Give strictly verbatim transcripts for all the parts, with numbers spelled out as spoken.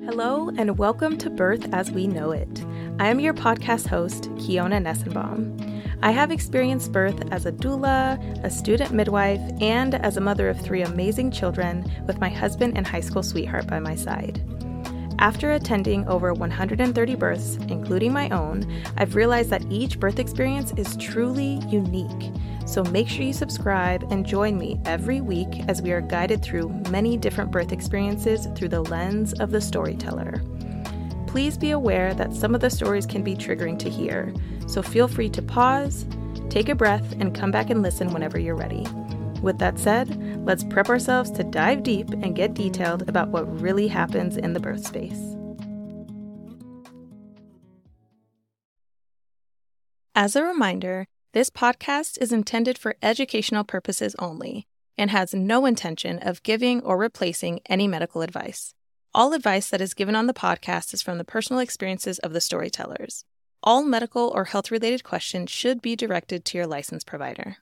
Hello and welcome to Birth as We Know It. I am your podcast host, Kiona Nessenbaum. I have experienced birth as a doula, a student midwife, and as a mother of three amazing children with my husband and high school sweetheart by my side. After attending over one hundred thirty births, including my own, I've realized that each birth experience is truly unique. So make sure you subscribe and join me every week as we are guided through many different birth experiences through the lens of the storyteller. Please be aware that some of the stories can be triggering to hear, so feel free to pause, take a breath, and come back and listen whenever you're ready. With that said, let's prep ourselves to dive deep and get detailed about what really happens in the birth space. As a reminder, this podcast is intended for educational purposes only and has no intention of giving or replacing any medical advice. All advice that is given on the podcast is from the personal experiences of the storytellers. All medical or health-related questions should be directed to your licensed provider.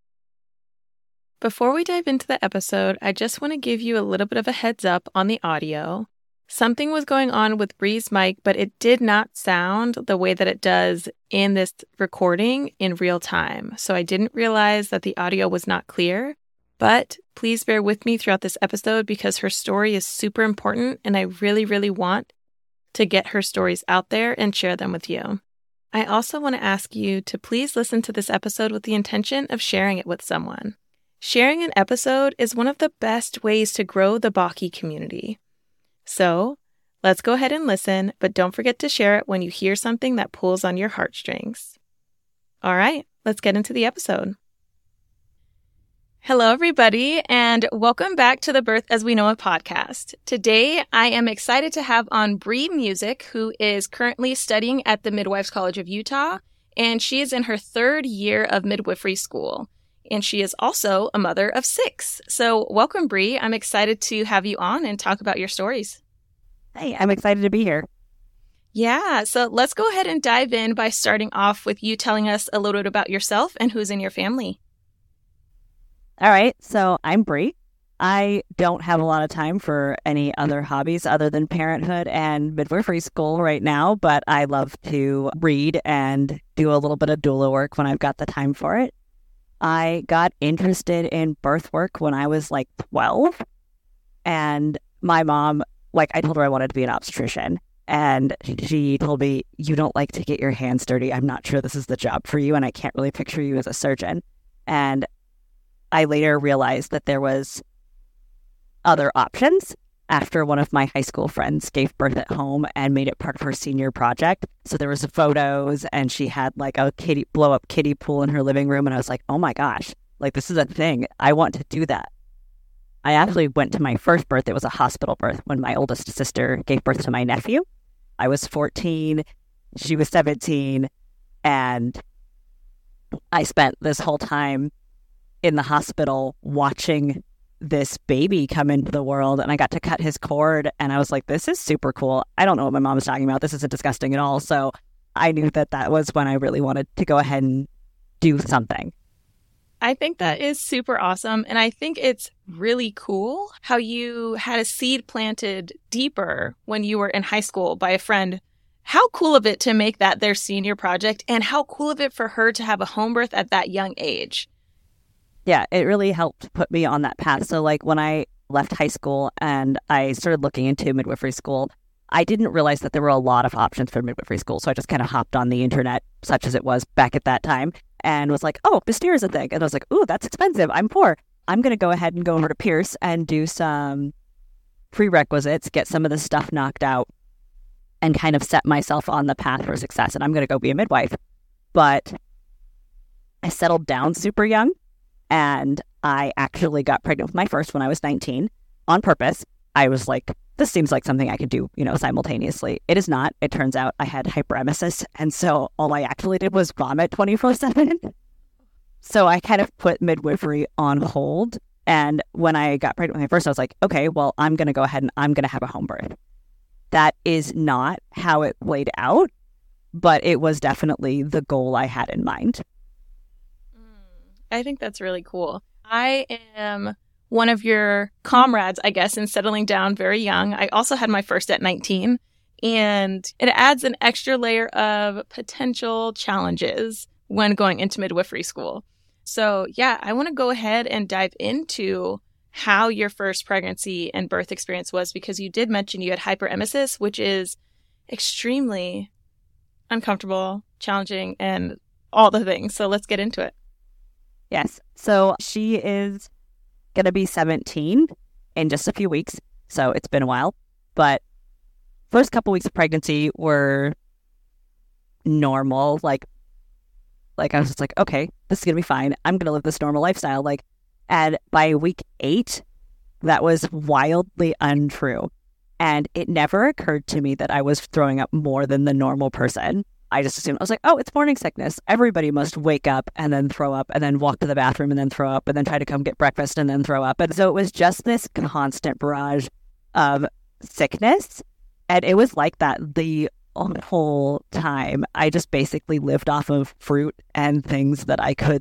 Before we dive into the episode, I just want to give you a little bit of a heads up on the audio. Something was going on with Bree's mic, but it did not sound the way that it does in this recording in real time. So I didn't realize that the audio was not clear, but please bear with me throughout this episode because her story is super important and I really, really want to get her stories out there and share them with you. I also want to ask you to please listen to this episode with the intention of sharing it with someone. Sharing an episode is one of the best ways to grow the Baki community. So, let's go ahead and listen, but don't forget to share it when you hear something that pulls on your heartstrings. All right, let's get into the episode. Hello, everybody, and welcome back to the Birth as We Know It podcast. Today, I am excited to have on Bree Music, who is currently studying at the Midwives College of Utah, and she is in her third year of midwifery school. And she is also a mother of six. So welcome, Bree. I'm excited to have you on and talk about your stories. Hey, I'm excited to be here. Yeah, so let's go ahead and dive in by starting off with you telling us a little bit about yourself and who's in your family. All right, so I'm Bree. I don't have a lot of time for any other hobbies other than parenthood and midwifery school right now, but I love to read and do a little bit of doula work when I've got the time for it. I got interested in birth work when I was like twelve, and my mom, like I told her I wanted to be an obstetrician, and she told me, you don't like to get your hands dirty. I'm not sure this is the job for you, and I can't really picture you as a surgeon. And I later realized that there was other options after one of my high school friends gave birth at home and made it part of her senior project. So there was photos and she had like a kiddie blow up kiddie pool in her living room. And I was like, oh my gosh, like this is a thing. I want to do that. I actually went to my first birth. It was a hospital birth when my oldest sister gave birth to my nephew. I was fourteen. She was seventeen. And I spent this whole time in the hospital watching this baby come into the world, and I got to cut his cord, and I was like, this is super cool. I don't know what my mom was talking about. This isn't disgusting at all. So I knew that that was when I really wanted to go ahead and do something. I think that is super awesome. And I think it's really cool how you had a seed planted deeper when you were in high school by a friend. How cool of it to make that their senior project, and how cool of it for her to have a home birth at that young age. Yeah, it really helped put me on that path. So like when I left high school and I started looking into midwifery school, I didn't realize that there were a lot of options for midwifery school. So I just kind of hopped on the internet, such as it was back at that time, and was like, oh, Bastyr is a thing. And I was like, ooh, that's expensive. I'm poor. I'm going to go ahead and go over to Pierce and do some prerequisites, get some of the stuff knocked out, and kind of set myself on the path for success. And I'm going to go be a midwife. But I settled down super young. And I actually got pregnant with my first when I was nineteen on purpose. I was like, this seems like something I could do, you know, simultaneously. It is not. It turns out I had hyperemesis. And so all I actually did was vomit twenty-four seven. So I kind of put midwifery on hold. And when I got pregnant with my first, I was like, okay, well, I'm going to go ahead and I'm going to have a home birth. That is not how it played out, but it was definitely the goal I had in mind. I think that's really cool. I am one of your comrades, I guess, in settling down very young. I also had my first at nineteen, and it adds an extra layer of potential challenges when going into midwifery school. So yeah, I want to go ahead and dive into how your first pregnancy and birth experience was, because you did mention you had hyperemesis, which is extremely uncomfortable, challenging, and all the things. So let's get into it. Yes. So she is going to be seventeen in just a few weeks. So it's been a while. But first couple weeks of pregnancy were normal. Like, like I was just like, okay, this is going to be fine. I'm going to live this normal lifestyle. Like, and by week eight, that was wildly untrue. And it never occurred to me that I was throwing up more than the normal person. I just assumed, I was like, oh, it's morning sickness. Everybody must wake up and then throw up and then walk to the bathroom and then throw up and then try to come get breakfast and then throw up. And so it was just this constant barrage of sickness. And it was like that the whole time. I just basically lived off of fruit and things that I could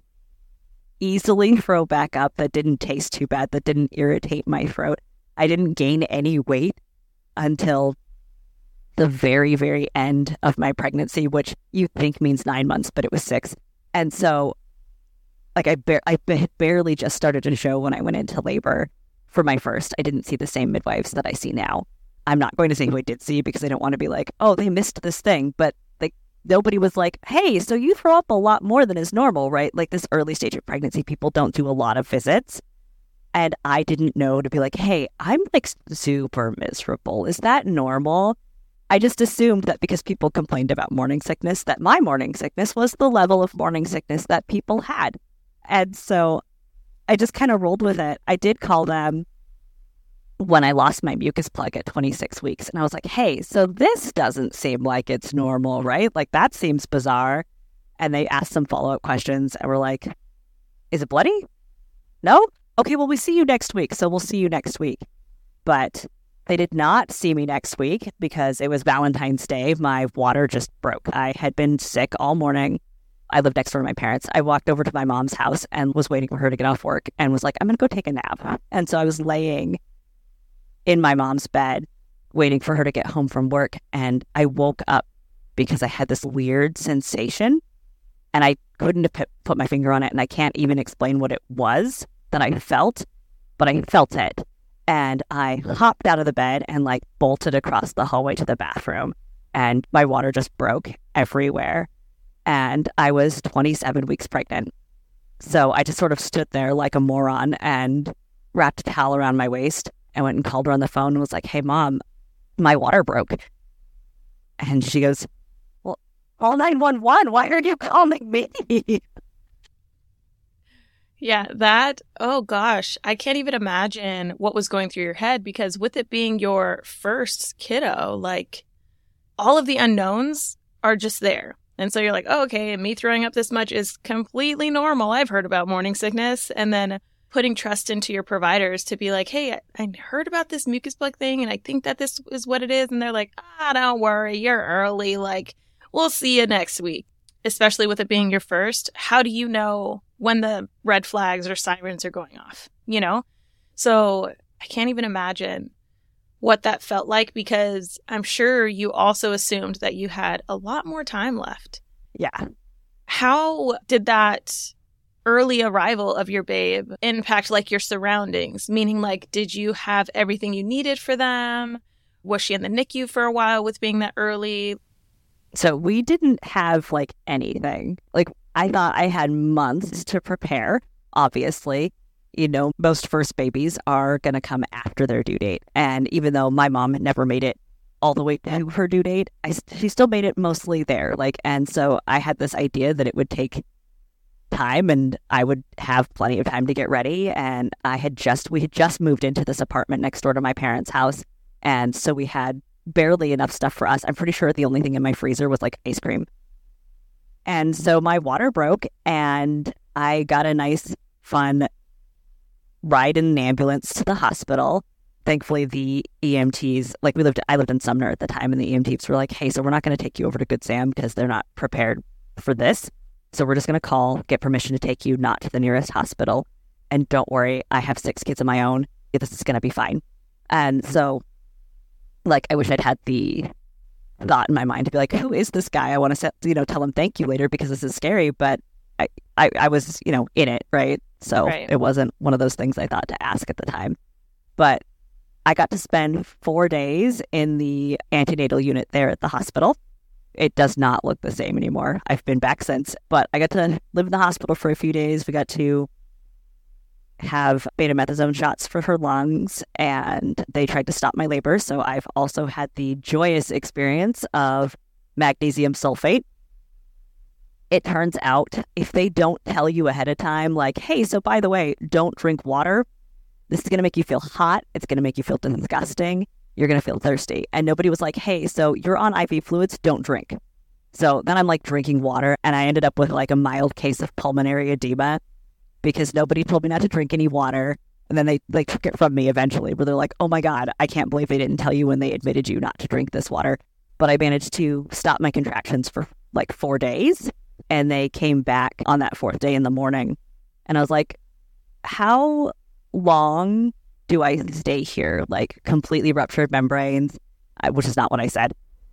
easily throw back up that didn't taste too bad, that didn't irritate my throat. I didn't gain any weight until the very, very end of my pregnancy, which you think means nine months, but it was six. And so, like, I, bar- I ba- barely just started to show when I went into labor for my first. I didn't see the same midwives that I see now. I'm not going to say who I did see because I don't want to be like, oh, they missed this thing. But like, nobody was like, hey, so you throw up a lot more than is normal, right? Like, this early stage of pregnancy, people don't do a lot of visits. And I didn't know to be like, hey, I'm like super miserable. Is that normal? I just assumed that because people complained about morning sickness, that my morning sickness was the level of morning sickness that people had. And so I just kind of rolled with it. I did call them when I lost my mucus plug at twenty-six weeks. And I was like, hey, so this doesn't seem like it's normal, right? Like, that seems bizarre. And they asked some follow-up questions and were like, is it bloody? No? Okay, well, we see you next week. So we'll see you next week. But they did not see me next week because it was Valentine's Day. My water just broke. I had been sick all morning. I lived next door to my parents. I walked over to my mom's house and was waiting for her to get off work and was like, I'm going to go take a nap. And so I was laying in my mom's bed waiting for her to get home from work. And I woke up because I had this weird sensation and I couldn't have p- put my finger on it. And I can't even explain what it was that I felt, but I felt it. And I hopped out of the bed and like bolted across the hallway to the bathroom. And my water just broke everywhere. And I was twenty-seven weeks pregnant. So I just sort of stood there like a moron and wrapped a towel around my waist and went and called her on the phone and was like, hey, Mom, my water broke. And she goes, well, call nine one one. Why are you calling me? Yeah, that, oh gosh, I can't even imagine what was going through your head, because with it being your first kiddo, like, all of the unknowns are just there. And so you're like, oh, okay, me throwing up this much is completely normal. I've heard about morning sickness. And then putting trust into your providers to be like, hey, I heard about this mucus plug thing and I think that this is what it is. And they're like, ah, don't worry, you're early. Like, we'll see you next week. Especially with it being your first, how do you know when the red flags or sirens are going off, you know? So I can't even imagine what that felt like, because I'm sure you also assumed that you had a lot more time left. Yeah. How did that early arrival of your babe impact like your surroundings? Meaning, like, did you have everything you needed for them? Was she in the N I C U for a while with being that early? So we didn't have like anything. Like, I thought I had months to prepare. Obviously, you know, most first babies are going to come after their due date. And even though my mom had never made it all the way to her due date, I, she still made it mostly there. Like, and so I had this idea that it would take time and I would have plenty of time to get ready. And I had just, we had just moved into this apartment next door to my parents' house. And so we had barely enough stuff for us. I'm pretty sure the only thing in my freezer was like ice cream. And so my water broke and I got a nice, fun ride in an ambulance to the hospital. Thankfully, the E M Ts, like we lived, I lived in Sumner at the time, and the E M Ts were like, hey, so we're not going to take you over to Good Sam because they're not prepared for this. So we're just going to call, get permission to take you not to the nearest hospital. And don't worry, I have six kids of my own. This is going to be fine. And so, like, I wish I'd had the thought in my mind to be like, who is this guy? I want to, set, you know, tell him thank you later because this is scary. But I, I, I was, you know, in it, right? So right. It wasn't one of those things I thought to ask at the time. But I got to spend four days in the antenatal unit there at the hospital. It does not look the same anymore. I've been back since, but I got to live in the hospital for a few days. We got to have betamethasone shots for her lungs, and they tried to stop my labor. So I've also had the joyous experience of magnesium sulfate. It turns out if they don't tell you ahead of time, like, hey, so by the way, don't drink water. This is going to make you feel hot. It's going to make you feel disgusting. You're going to feel thirsty. And nobody was like, hey, so you're on I V fluids, don't drink. So then I'm like drinking water, and I ended up with like a mild case of pulmonary edema because nobody told me not to drink any water. And then they like took it from me eventually, where they're like, oh my God, I can't believe they didn't tell you when they admitted you not to drink this water. But I managed to stop my contractions for like four days. And they came back on that fourth day in the morning. And I was like, how long do I stay here? Like completely ruptured membranes, I, which is not what I said.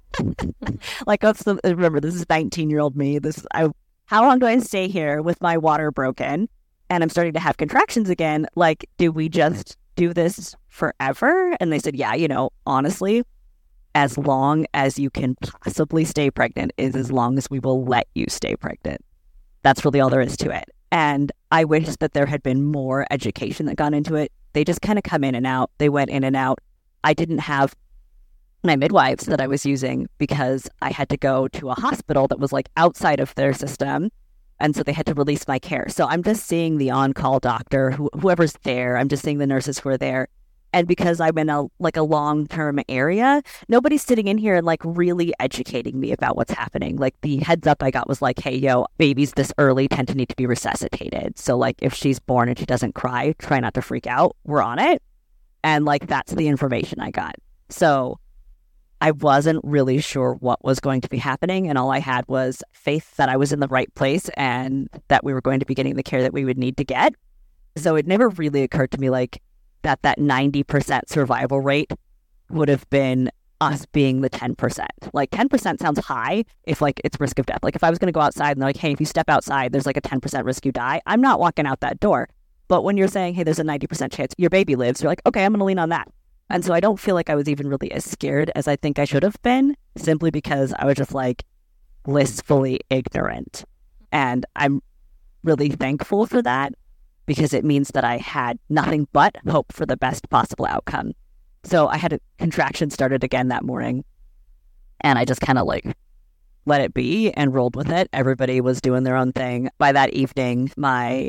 Like, that's the, remember, this is nineteen-year-old me. This I. How long do I stay here with my water broken? And I'm starting to have contractions again. Like, do we just do this forever? And they said, yeah, you know, honestly, as long as you can possibly stay pregnant is as long as we will let you stay pregnant. That's really all there is to it. And I wish that there had been more education that got into it. They just kind of come in and out. They went in and out. I didn't have my midwives that I was using because I had to go to a hospital that was like outside of their system. And so they had to release my care. So I'm just seeing the on-call doctor, who, whoever's there. I'm just seeing the nurses who are there. And because I'm in a like a long-term area, nobody's sitting in here and like really educating me about what's happening. Like the heads up I got was like, hey, yo, babies this early tend to need to be resuscitated. So like if she's born and she doesn't cry, try not to freak out. We're on it. And like that's the information I got. So I wasn't really sure what was going to be happening. And all I had was faith that I was in the right place and that we were going to be getting the care that we would need to get. So it never really occurred to me like, that that ninety percent survival rate would have been us being the ten percent. Like ten percent sounds high if like it's risk of death. Like if I was going to go outside and they're like, hey, if you step outside, there's like a ten percent risk you die. I'm not walking out that door. But when you're saying, hey, there's a ninety percent chance your baby lives, you're like, okay, I'm going to lean on that. And so I don't feel like I was even really as scared as I think I should have been, simply because I was just like blissfully ignorant. And I'm really thankful for that, because it means that I had nothing but hope for the best possible outcome. So I had a contraction started again that morning, and I just kind of like let it be and rolled with it. Everybody was doing their own thing. By that evening, my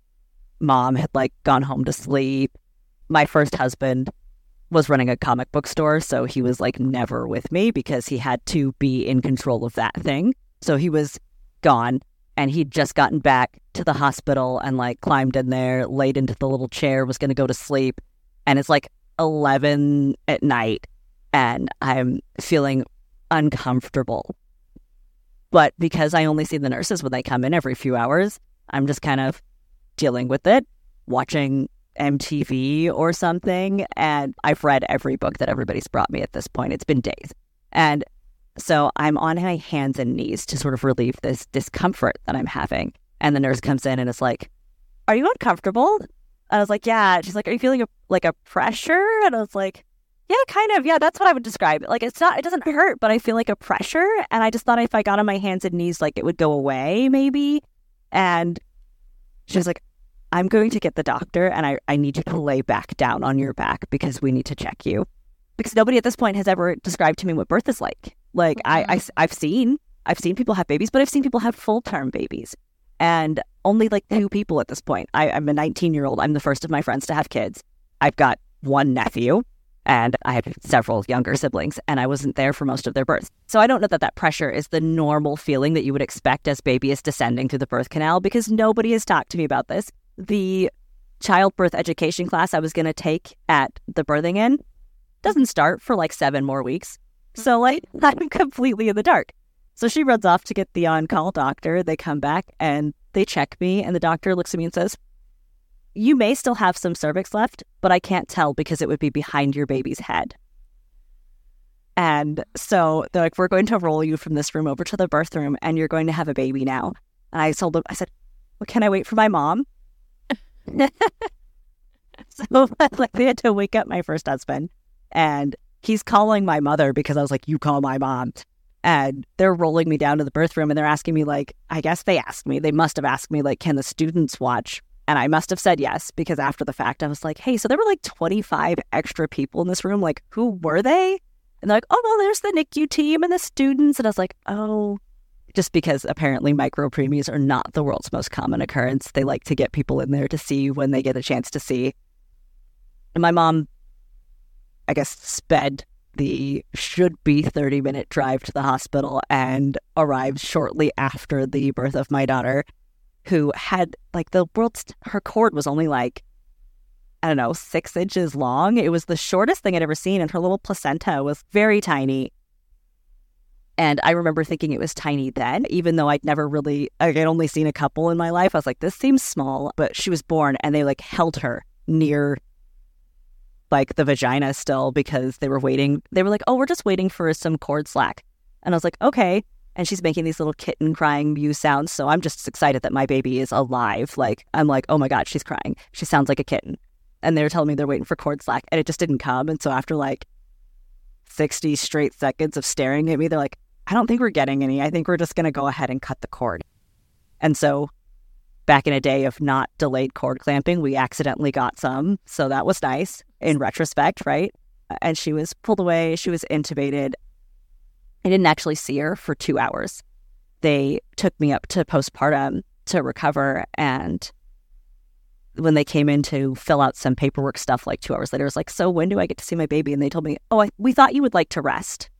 mom had like gone home to sleep. My first husband was running a comic book store, so he was like never with me because he had to be in control of that thing. So he was gone. And he'd just gotten back to the hospital and like climbed in there, laid into the little chair, was going to go to sleep. And it's like eleven at night and I'm feeling uncomfortable. But because I only see the nurses when they come in every few hours, I'm just kind of dealing with it, watching M T V or something. And I've read every book that everybody's brought me at this point. It's been days. And so I'm on my hands and knees to sort of relieve this discomfort that I'm having. And the nurse comes in and is like, are you uncomfortable? I was like, yeah. She's like, are you feeling a, like a pressure? And I was like, yeah, kind of. Yeah, that's what I would describe it. Like, it's not, it doesn't hurt, but I feel like a pressure. And I just thought if I got on my hands and knees, like it would go away maybe. And she was like, I'm going to get the doctor and I, I need you to lay back down on your back because we need to check you. Because nobody at this point has ever described to me what birth is like. Like I, I, I've seen, I've seen people have babies, but I've seen people have full-term babies. And only like two people at this point. I, I'm a nineteen-year-old. I'm the first of my friends to have kids. I've got one nephew and I have several younger siblings, and I wasn't there for most of their births. So I don't know that that pressure is the normal feeling that you would expect as baby is descending through the birth canal, because nobody has talked to me about this. The childbirth education class I was going to take at the birthing inn doesn't start for like seven more weeks. So like I'm completely in the dark. So she runs off to get the on-call doctor. They come back and they check me, and the doctor looks at me and says, you may still have some cervix left, but I can't tell because it would be behind your baby's head. And so they're like, we're going to roll you from this room over to the birth room and you're going to have a baby now. And I told them, I said, well, can I wait for my mom? So like they had to wake up my first husband and he's calling my mother because I was like, you call my mom. And they're rolling me down to the birth room and they're asking me like, I guess they asked me, they must have asked me like, can the students watch? And I must have said yes, because after the fact, I was like, hey, so there were like twenty-five extra people in this room. Like, who were they? And they're like, oh, well, there's the N I C U team and the students. And I was like, oh, just because apparently micropreemies are not the world's most common occurrence. They like to get people in there to see when they get a chance to see. And my mom, I guess, sped the should-be thirty-minute drive to the hospital and arrived shortly after the birth of my daughter, who had, like, the world's, her cord was only, like, I don't know, six inches long. It was the shortest thing I'd ever seen, and her little placenta was very tiny. And I remember thinking it was tiny then, even though I'd never really, like, I'd only seen a couple in my life. I was like, this seems small. But she was born, and they, like, held her near, like, the vagina still because they were waiting. They were like, oh, we're just waiting for some cord slack. And I was like, okay. And she's making these little kitten crying mew sounds. So I'm just excited that my baby is alive. Like, I'm like, oh my God, she's crying. She sounds like a kitten. And they were telling me they're waiting for cord slack, and it just didn't come. And so after like sixty straight seconds of staring at me, they're like, I don't think we're getting any. I think we're just going to go ahead and cut the cord. And so back in a day of not delayed cord clamping, we accidentally got some. So that was nice in retrospect, right? And she was pulled away. She was intubated. I didn't actually see her for two hours. They took me up to postpartum to recover. And when they came in to fill out some paperwork stuff like two hours later, I was like, so when do I get to see my baby? And they told me, oh, I, we thought you would like to rest.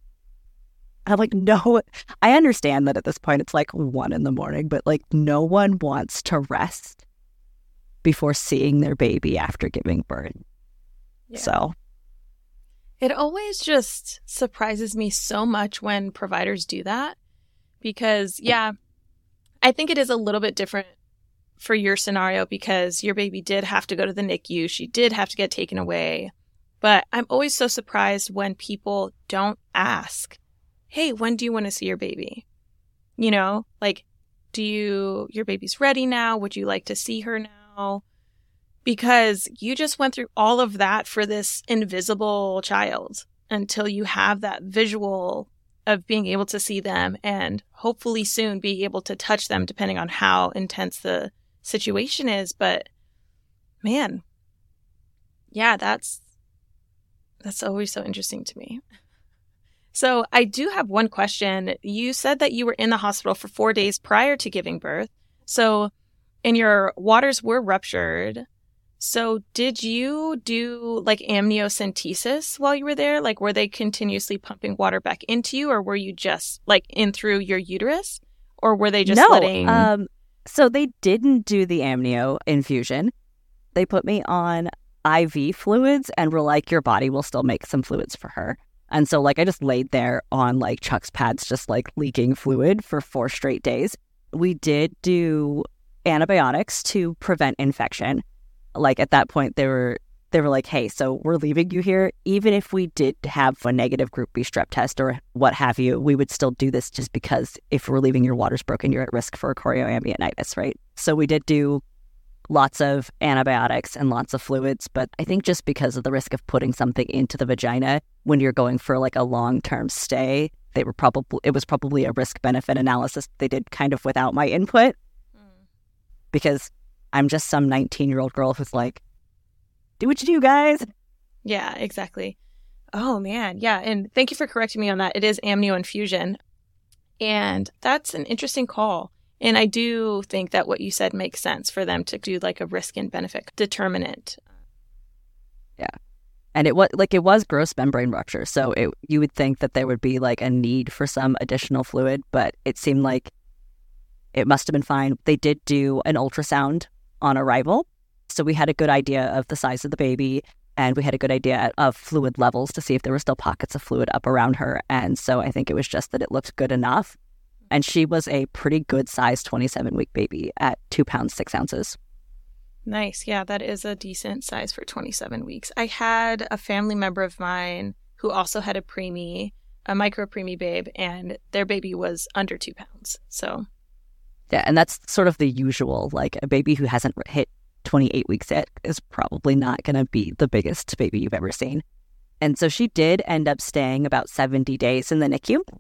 I'm like, no, I understand that at this point it's like one in the morning, but like no one wants to rest before seeing their baby after giving birth. Yeah. So it always just surprises me so much when providers do that because, yeah, I think it is a little bit different for your scenario because your baby did have to go to the N I C U. She did have to get taken away. But I'm always so surprised when people don't ask, hey, when do you want to see your baby? You know, like, do you, your baby's ready now? Would you like to see her now? Because you just went through all of that for this invisible child until you have that visual of being able to see them and hopefully soon be able to touch them depending on how intense the situation is. But man, yeah, that's, that's always so interesting to me. So I do have one question. You said that you were in the hospital for four days prior to giving birth. So, and your waters were ruptured. So did you do like amniocentesis while you were there? Like, were they continuously pumping water back into you, or were you just like in through your uterus, or were they just no, letting? Um, so they didn't do the amnio infusion. They put me on I V fluids and were like, your body will still make some fluids for her. And so, like, I just laid there on, like, Chuck's pads, just, like, leaking fluid for four straight days. We did do antibiotics to prevent infection. Like, at that point, they were they were like, hey, so we're leaving you here. Even if we did have a negative Group B strep test or what have you, we would still do this just because if we're leaving your waters broken, you're at risk for chorioamnionitis, right? So we did do lots of antibiotics and lots of fluids, but I think just because of the risk of putting something into the vagina when you're going for like a long-term stay, they were probably it was probably a risk-benefit analysis they did kind of without my input mm. because I'm just some nineteen-year-old girl who's like, do what you do, guys. Yeah, exactly. Oh, man. Yeah, and thank you for correcting me on that. It is amnio infusion, and that's an interesting call. And I do think that what you said makes sense for them to do like a risk and benefit determinant. Yeah. And it was like it was gross membrane rupture. So it, you would think that there would be like a need for some additional fluid, but it seemed like it must have been fine. They did do an ultrasound on arrival. So we had a good idea of the size of the baby and we had a good idea of fluid levels to see if there were still pockets of fluid up around her. And so I think it was just that it looked good enough. And she was a pretty good sized twenty-seven week baby at two pounds, six ounces. Nice. Yeah, that is a decent size for twenty-seven weeks. I had a family member of mine who also had a preemie, a micro preemie babe, and their baby was under two pounds. So, yeah, and that's sort of the usual. Like a baby who hasn't hit twenty-eight weeks yet is probably not going to be the biggest baby you've ever seen. And so she did end up staying about seventy days in the N I C U.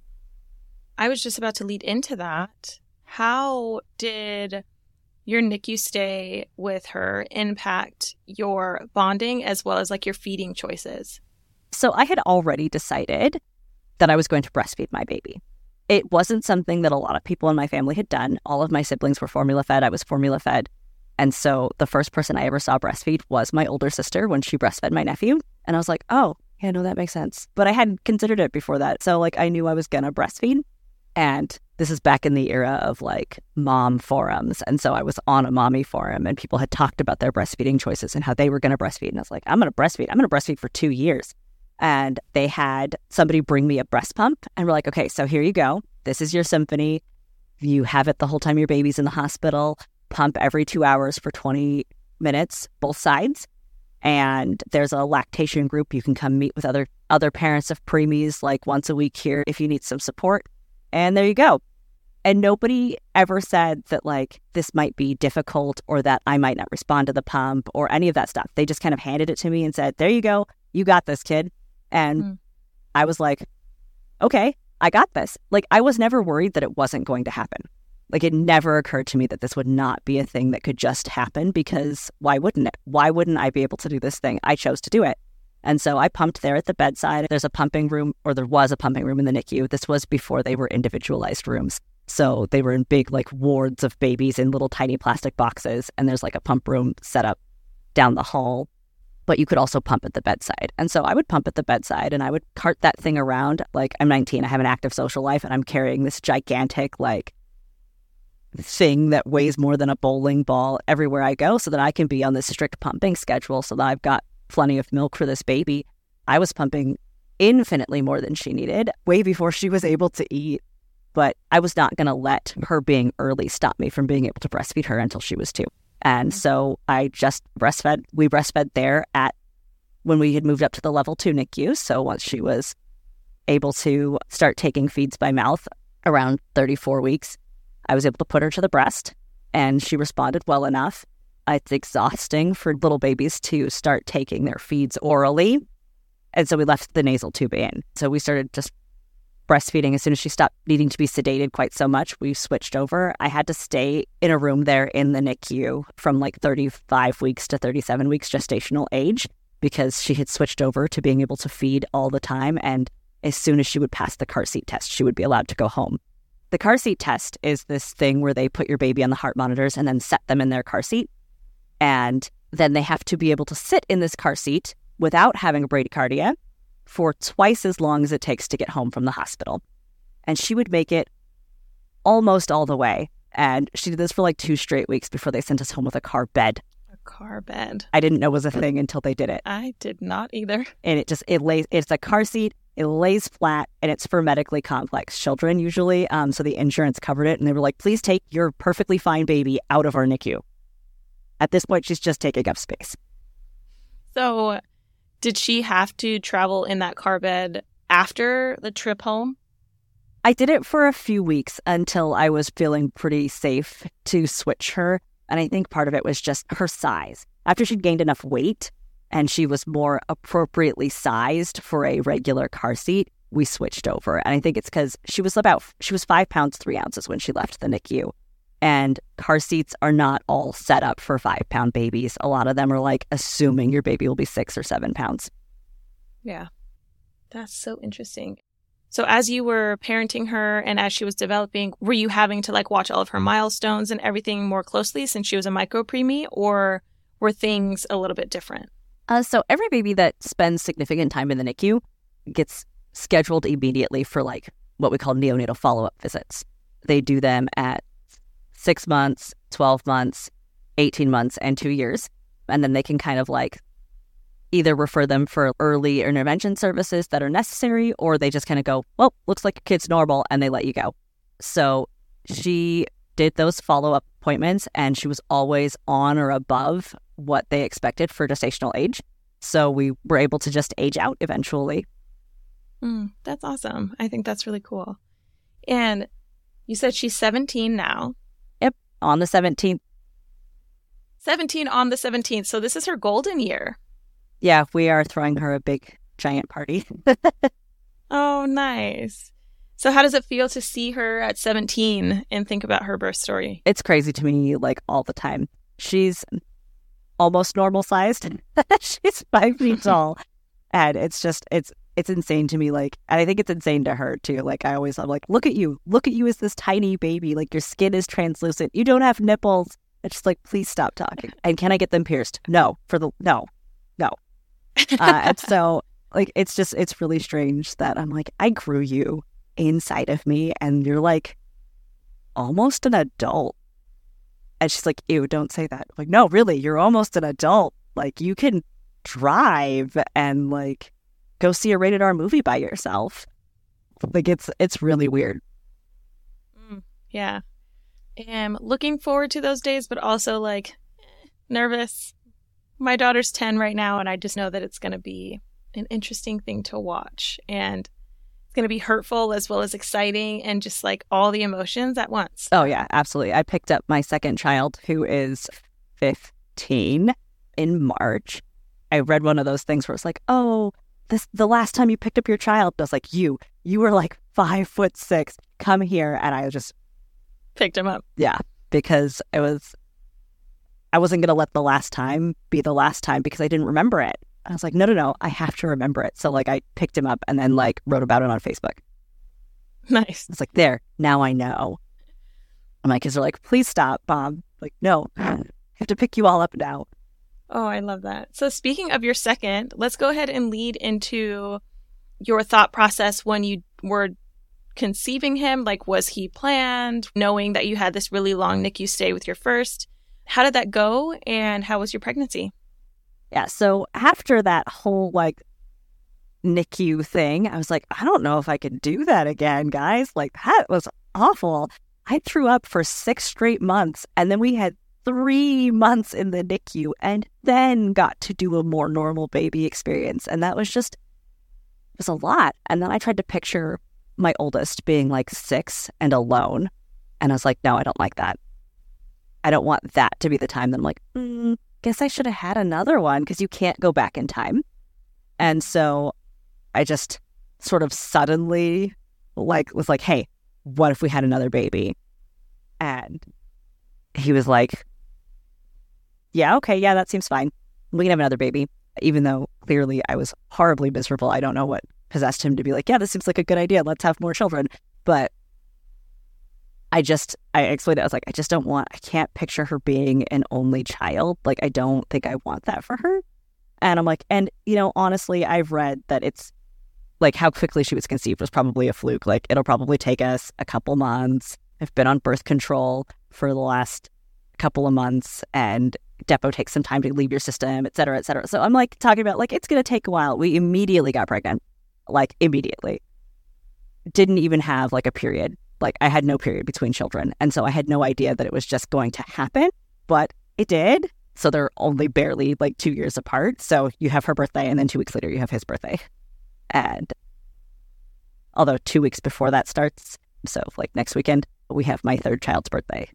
I was just about to lead into that. How did your N I C U stay with her impact your bonding as well as like your feeding choices? So I had already decided that I was going to breastfeed my baby. It wasn't something that a lot of people in my family had done. All of my siblings were formula fed. I was formula fed. And so the first person I ever saw breastfeed was my older sister when she breastfed my nephew. And I was like, oh, yeah, no, that makes sense. But I hadn't considered it before that. So like I knew I was going to breastfeed. And this is back in the era of like mom forums. And so I was on a mommy forum and people had talked about their breastfeeding choices and how they were going to breastfeed. And I was like, I'm going to breastfeed. I'm going to breastfeed for two years. And they had somebody bring me a breast pump and we're like, okay, so here you go. This is your Symphony. You have it the whole time your baby's in the hospital. Pump every two hours for twenty minutes, both sides. And there's a lactation group. You can come meet with other other parents of preemies like once a week here if you need some support. And there you go. And nobody ever said that like this might be difficult or that I might not respond to the pump or any of that stuff. They just kind of handed it to me and said, there you go. You got this, kid. And mm. I was like, okay, I got this. Like I was never worried that it wasn't going to happen. Like it never occurred to me that this would not be a thing that could just happen because why wouldn't it? Why wouldn't I be able to do this thing? I chose to do it. And so I pumped there at the bedside. There's a pumping room, or there was a pumping room in the N I C U. This was before they were individualized rooms. So they were in big like wards of babies in little tiny plastic boxes. And there's like a pump room set up down the hall. But you could also pump at the bedside. And so I would pump at the bedside and I would cart that thing around. Like I'm nineteen, I have an active social life, and I'm carrying this gigantic like thing that weighs more than a bowling ball everywhere I go so that I can be on this strict pumping schedule so that I've got plenty of milk for this baby. I was pumping infinitely more than she needed way before she was able to eat. But I was not going to let her being early stop me from being able to breastfeed her until she was two. And so I just breastfed. We breastfed there at when we had moved up to the level two N I C U. So once she was able to start taking feeds by mouth around thirty-four weeks, I was able to put her to the breast and she responded well enough. It's exhausting for little babies to start taking their feeds orally. And so we left the nasal tube in. So we started just breastfeeding. As soon as she stopped needing to be sedated quite so much, we switched over. I had to stay in a room there in the N I C U from like thirty-five weeks to thirty-seven weeks gestational age because she had switched over to being able to feed all the time. And as soon as she would pass the car seat test, she would be allowed to go home. The car seat test is this thing where they put your baby on the heart monitors and then set them in their car seat. And then they have to be able to sit in this car seat without having a bradycardia for twice as long as it takes to get home from the hospital. And she would make it almost all the way. And she did this for like two straight weeks before they sent us home with a car bed. A car bed. I didn't know was a thing until they did it. I did not either. And it just, it lays, it's a car seat. It lays flat, and it's for medically complex children usually. Um, so the insurance covered it, and they were like, please take your perfectly fine baby out of our N I C U. At this point, she's just taking up space. So did she have to travel in that car bed after the trip home? I did it for a few weeks until I was feeling pretty safe to switch her. And I think part of it was just her size. After she'd gained enough weight, and she was more appropriately sized for a regular car seat, we switched over. And I think it's because she was about, she was five pounds, three ounces when she left the N I C U. And car seats are not all set up for five pound babies. A lot of them are like assuming your baby will be six or seven pounds. Yeah, that's so interesting. So as you were parenting her and as she was developing, were you having to like watch all of her milestones and everything more closely since she was a micro preemie, or were things a little bit different? Uh, so every baby that spends significant time in the N I C U gets scheduled immediately for like what we call neonatal follow-up visits. They do them at six months, twelve months, eighteen months, and two years. And then they can kind of like either refer them for early intervention services that are necessary, or they just kind of go, well, looks like your kid's normal, and they let you go. So she did those follow-up appointments, and she was always on or above what they expected for gestational age. So we were able to just age out eventually. Mm, that's awesome. I think that's really cool. And you said she's seventeen now. Yep, on the seventeenth. seventeen on the seventeenth. So this is her golden year. Yeah, we are throwing her a big, giant party. Oh, nice. So how does it feel to see her at seventeen and think about her birth story? It's crazy to me, like, all the time. She's almost normal sized. She's five feet tall. And it's just, it's it's insane to me. Like, and I think it's insane to her too. Like, I always, I'm like, look at you. Look at you as this tiny baby. Like, your skin is translucent. You don't have nipples. It's just like, please stop talking. And can I get them pierced? No, for the, no, no. Uh, and so, like, it's just, it's really strange that I'm like, I grew you inside of me and you're like almost an adult. And she's like, ew, don't say that. I'm like, no, really, you're almost an adult. Like, you can drive and like go see a rated R movie by yourself. Like, it's it's really weird. Mm, yeah. I'm looking forward to those days, but also like nervous. My daughter's ten right now, and I just know that it's going to be an interesting thing to watch. And it's going to be hurtful as well as exciting and just like all the emotions at once. Oh, yeah, absolutely. I picked up my second child, who is fifteen, in March. I read one of those things where it's like, oh, this the last time you picked up your child. I was like, you, you were like five foot six. Come here. And I just picked him up. Yeah, because it was, I wasn't going to let the last time be the last time because I didn't remember it. I was like, no, no, no, I have to remember it. So like I picked him up and then like wrote about it on Facebook. Nice. It's like, there, now I know. And my kids are like, please stop, Mom. Like, no, I have to pick you all up now. Oh, I love that. So speaking of your second, let's go ahead and lead into your thought process when you were conceiving him. Like, was he planned, knowing that you had this really long N I C U stay with your first? How did that go? And how was your pregnancy? Yeah, so after that whole, like, N I C U thing, I was like, I don't know if I could do that again, guys. Like, that was awful. I threw up for six straight months, and then we had three months in the N I C U, and then got to do a more normal baby experience. And that was just, it was a lot. And then I tried to picture my oldest being, like, six and alone. And I was like, no, I don't like that. I don't want that to be the time that I'm like, mm, guess I should have had another one, because you can't go back in time. And so I just sort of suddenly like was like, hey, what if we had another baby? And he was like, yeah, okay, yeah, that seems fine. We can have another baby. Even though clearly I was horribly miserable. I don't know what possessed him to be like, yeah, this seems like a good idea. Let's have more children. But I just, I explained it. I was like, I just don't want, I can't picture her being an only child. Like, I don't think I want that for her. And I'm like, and, you know, honestly, I've read that it's like how quickly she was conceived was probably a fluke. Like, it'll probably take us a couple months. I've been on birth control for the last couple of months, and Depo takes some time to leave your system, et cetera, et cetera. So I'm like talking about like, it's going to take a while. We immediately got pregnant, like immediately. Didn't even have like a period. Like, I had no period between children. And so I had no idea that it was just going to happen, but it did. So they're only barely like two years apart. So you have her birthday, and then two weeks later you have his birthday. And although two weeks before that starts, so like next weekend, we have my third child's birthday.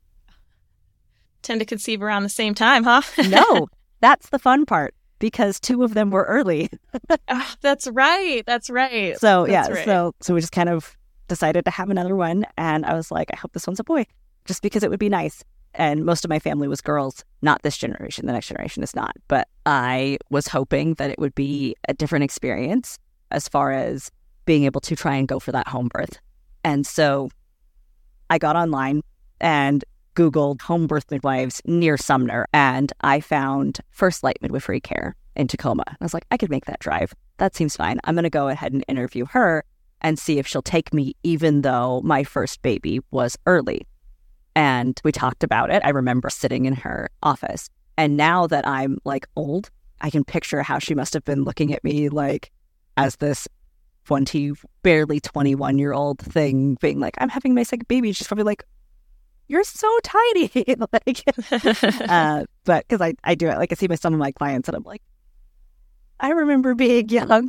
Tend to conceive around the same time, huh? No, that's the fun part, because two of them were early. Oh, that's right. That's right. So that's yeah, right. so so we just kind of decided to have another one. And I was like, I hope this one's a boy, just because it would be nice. And most of my family was girls, not this generation. The next generation is not. But I was hoping that it would be a different experience as far as being able to try and go for that home birth. And so I got online and Googled home birth midwives near Sumner, and I found First Light Midwifery Care in Tacoma. I was like, I could make that drive. That seems fine. I'm going to go ahead and interview her and see if she'll take me, even though my first baby was early. And we talked about it. I remember sitting in her office. And now that I'm like old, I can picture how she must have been looking at me like as this twenty, barely twenty-one year old thing, being like, I'm having my second baby. She's probably like, you're so tiny. like, uh, but because I, I do it, like I see my, some of my clients and I'm like, I remember being young.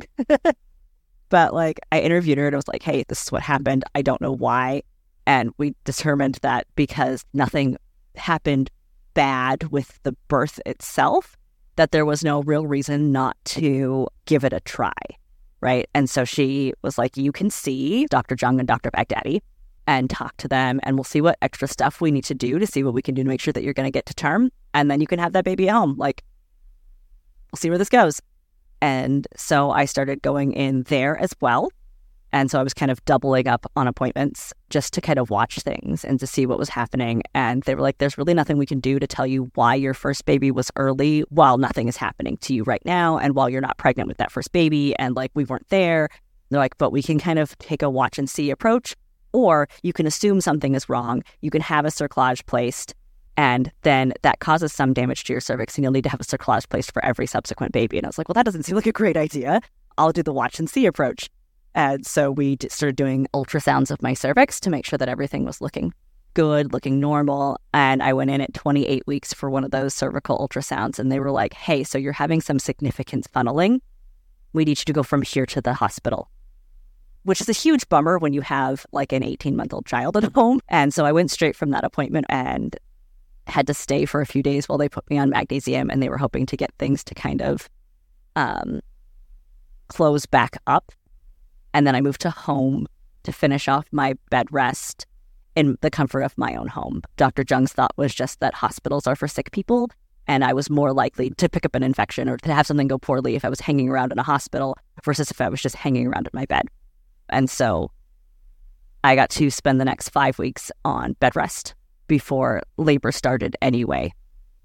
But like I interviewed her and I was like, hey, this is what happened. I don't know why. And we determined that because nothing happened bad with the birth itself, that there was no real reason not to give it a try. Right. And so she was like, you can see Doctor Jung and Doctor Baghdadi and talk to them, and we'll see what extra stuff we need to do to see what we can do to make sure that you're going to get to term. And then you can have that baby at home. Like, we'll see where this goes. And so I started going in there as well. And so I was kind of doubling up on appointments just to kind of watch things and to see what was happening. And they were like, there's really nothing we can do to tell you why your first baby was early while nothing is happening to you right now and while you're not pregnant with that first baby. And like, we weren't there. They're like, but we can kind of take a watch and see approach, or you can assume something is wrong. You can have a cerclage placed, and then that causes some damage to your cervix, and you'll need to have a cerclage placed for every subsequent baby. And I was like, well, that doesn't seem like a great idea. I'll do the watch and see approach. And so we started doing ultrasounds of my cervix to make sure that everything was looking good, looking normal. And I went in at twenty-eight weeks for one of those cervical ultrasounds. And they were like, hey, so you're having some significant funneling. We need you to go from here to the hospital, which is a huge bummer when you have like an eighteen-month-old child at home. And so I went straight from that appointment and had to stay for a few days while they put me on magnesium. And they were hoping to get things to kind of um, close back up. And then I moved to home to finish off my bed rest in the comfort of my own home. Doctor Jung's thought was just that hospitals are for sick people, and I was more likely to pick up an infection or to have something go poorly if I was hanging around in a hospital versus if I was just hanging around in my bed. And so I got to spend the next five weeks on bed rest before labor started anyway.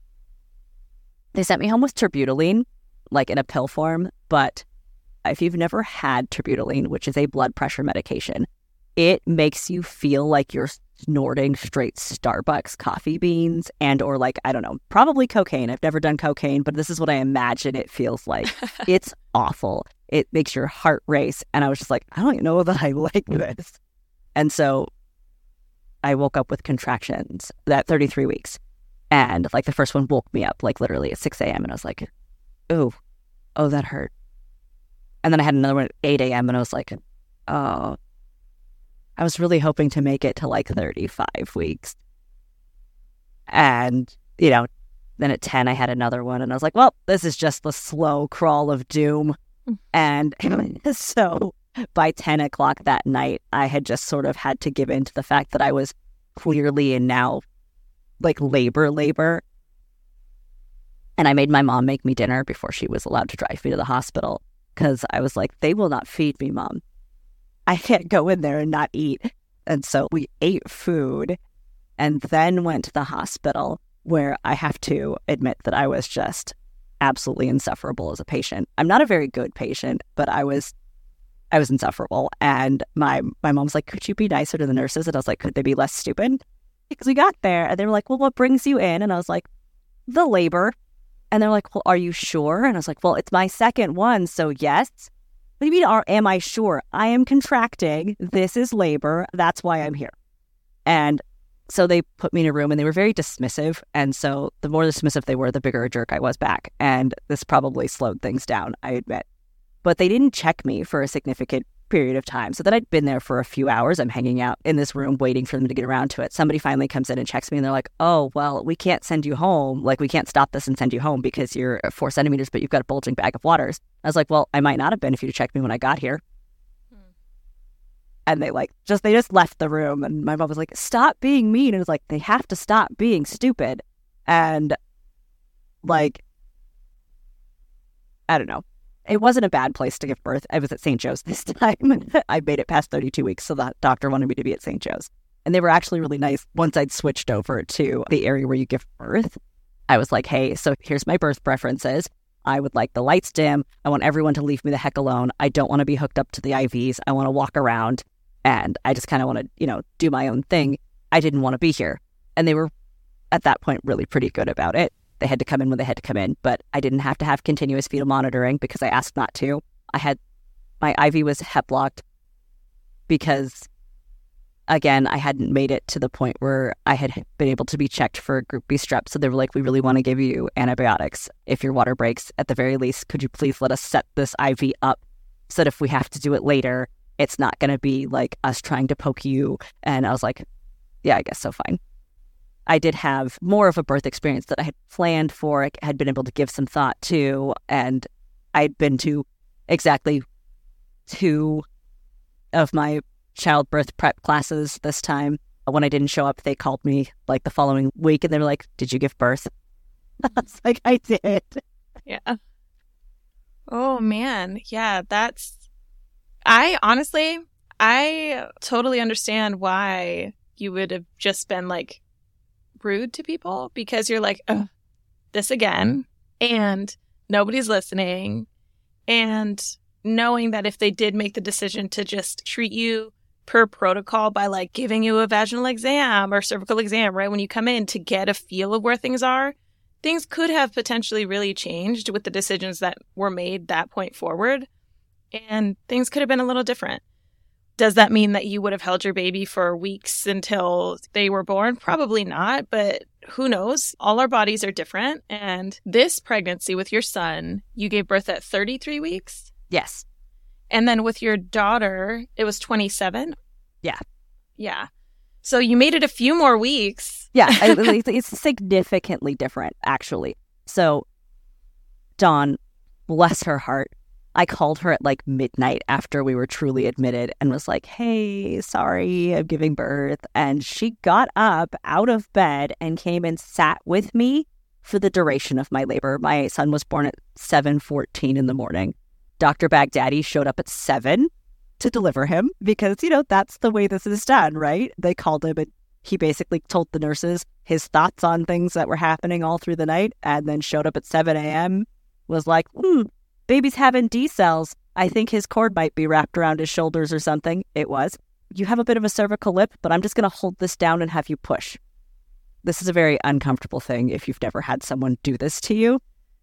They sent me home with terbutaline, like in a pill form, but if you've never had terbutaline, which is a blood pressure medication, it makes you feel like you're snorting straight Starbucks coffee beans and or like, I don't know, probably cocaine. I've never done cocaine, but this is what I imagine it feels like. It's awful. It makes your heart race. And I was just like, I don't even know that I like this. And so I woke up with contractions at thirty-three weeks. And like the first one woke me up like literally at six a.m. And I was like, oh, oh, that hurt. And then I had another one at eight a.m. and I was like, oh, I was really hoping to make it to like thirty-five weeks. And, you know, then at ten, I had another one. And I was like, well, this is just the slow crawl of doom. And so by ten o'clock that night, I had just sort of had to give in to the fact that I was clearly in now like labor, labor. And I made my mom make me dinner before she was allowed to drive me to the hospital. Because I was like, they will not feed me, Mom. I can't go in there and not eat. And so we ate food and then went to the hospital, where I have to admit that I was just absolutely insufferable as a patient. I'm not a very good patient, but I was I was insufferable. And my, my mom's like, could you be nicer to the nurses? And I was like, could they be less stupid? Because we got there and they were like, well, what brings you in? And I was like, the labor. And they're like, well, are you sure? And I was like, well, it's my second one, so yes. What do you mean, are, am I sure? I am contracting. This is labor. That's why I'm here. And so they put me in a room and they were very dismissive. And so the more dismissive they were, the bigger a jerk I was back. And this probably slowed things down, I admit. But they didn't check me for a significant period of time. So that I'd been there for a few hours. I'm hanging out in this room waiting for them to get around to it. Somebody finally comes in and checks me and they're like, oh, well, we can't send you home. Like, we can't stop this and send you home because you're four centimeters, but you've got a bulging bag of waters. I was like, well, I might not have been if you'd checked me when I got here. Hmm. And they like, just, they just left the room. And my mom was like, stop being mean. And it was like, they have to stop being stupid. And like, I don't know. It wasn't a bad place to give birth. I was at Saint Joe's this time. I made it past thirty-two weeks, so the doctor wanted me to be at Saint Joe's. And they were actually really nice. Once I'd switched over to the area where you give birth, I was like, hey, so here's my birth preferences. I would like the lights dim. I want everyone to leave me the heck alone. I don't want to be hooked up to the I Vs. I want to walk around, and I just kind of want to, you know, do my own thing. I didn't want to be here. And they were, at that point, really pretty good about it. They had to come in when they had to come in, but I didn't have to have continuous fetal monitoring because I asked not to. I had, my I V was hep locked because again, I hadn't made it to the point where I had been able to be checked for Group B strep. So they were like, we really want to give you antibiotics. If your water breaks, at the very least, could you please let us set this I V up so that if we have to do it later, it's not going to be like us trying to poke you. And I was like, yeah, I guess so, fine. I did have more of a birth experience that I had planned for, I had been able to give some thought to, and I'd been to exactly two of my childbirth prep classes this time. When I didn't show up, they called me like the following week and they were like, did you give birth? I was like, I did. Yeah. Oh, man. Yeah, that's... I honestly, I totally understand why you would have just been like rude to people, because you're like, oh, this again, and nobody's listening. And knowing that if they did make the decision to just treat you per protocol by like giving you a vaginal exam or cervical exam, right, when you come in to get a feel of where things are, things could have potentially really changed with the decisions that were made that point forward. And things could have been a little different. Does that mean that you would have held your baby for weeks until they were born? Probably not, but who knows? All our bodies are different. And this pregnancy with your son, you gave birth at thirty-three weeks? Yes. And then with your daughter, it was twenty-seven? Yeah. Yeah. So you made it a few more weeks. Yeah, it's significantly different, actually. So Dawn, bless her heart, I called her at like midnight after we were truly admitted and was like, hey, sorry, I'm giving birth. And she got up out of bed and came and sat with me for the duration of my labor. My son was born at seven fourteen in the morning. Doctor Baghdadi showed up at seven to deliver him because, you know, that's the way this is done, right? They called him and he basically told the nurses his thoughts on things that were happening all through the night, and then showed up at seven a.m., was like, hmm, baby's having D cells. I think his cord might be wrapped around his shoulders or something. It was. You have a bit of a cervical lip, but I'm just going to hold this down and have you push. This is a very uncomfortable thing if you've never had someone do this to you.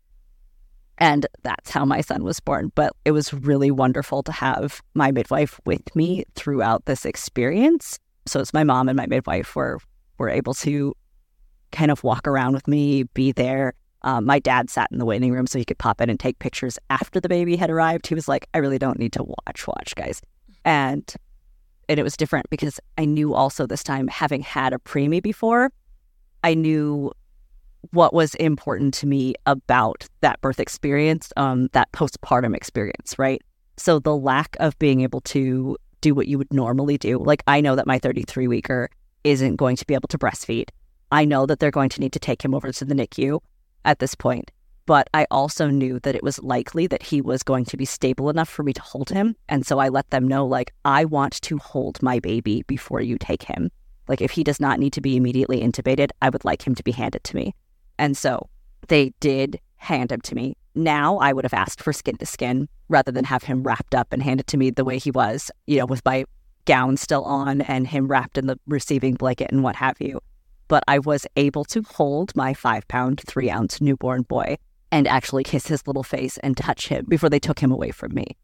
And that's how my son was born. But it was really wonderful to have my midwife with me throughout this experience. So it's my mom and my midwife were, were able to kind of walk around with me, be there. Um, my dad sat in the waiting room so he could pop in and take pictures after the baby had arrived. He was like, I really don't need to watch, watch, guys. And, and it was different because I knew also this time, having had a preemie before, I knew what was important to me about that birth experience, um, that postpartum experience, right? So the lack of being able to do what you would normally do, like I know that my thirty-three weeker isn't going to be able to breastfeed. I know that they're going to need to take him over to the N I C U at this point, but I also knew that it was likely that he was going to be stable enough for me to hold him. And so I let them know, like, I want to hold my baby before you take him. Like, if he does not need to be immediately intubated, I would like him to be handed to me. And so they did hand him to me. Now I would have asked for skin to skin rather than have him wrapped up and handed to me the way he was, you know, with my gown still on and him wrapped in the receiving blanket and what have you. But I was able to hold my five pound, three ounce newborn boy and actually kiss his little face and touch him before they took him away from me.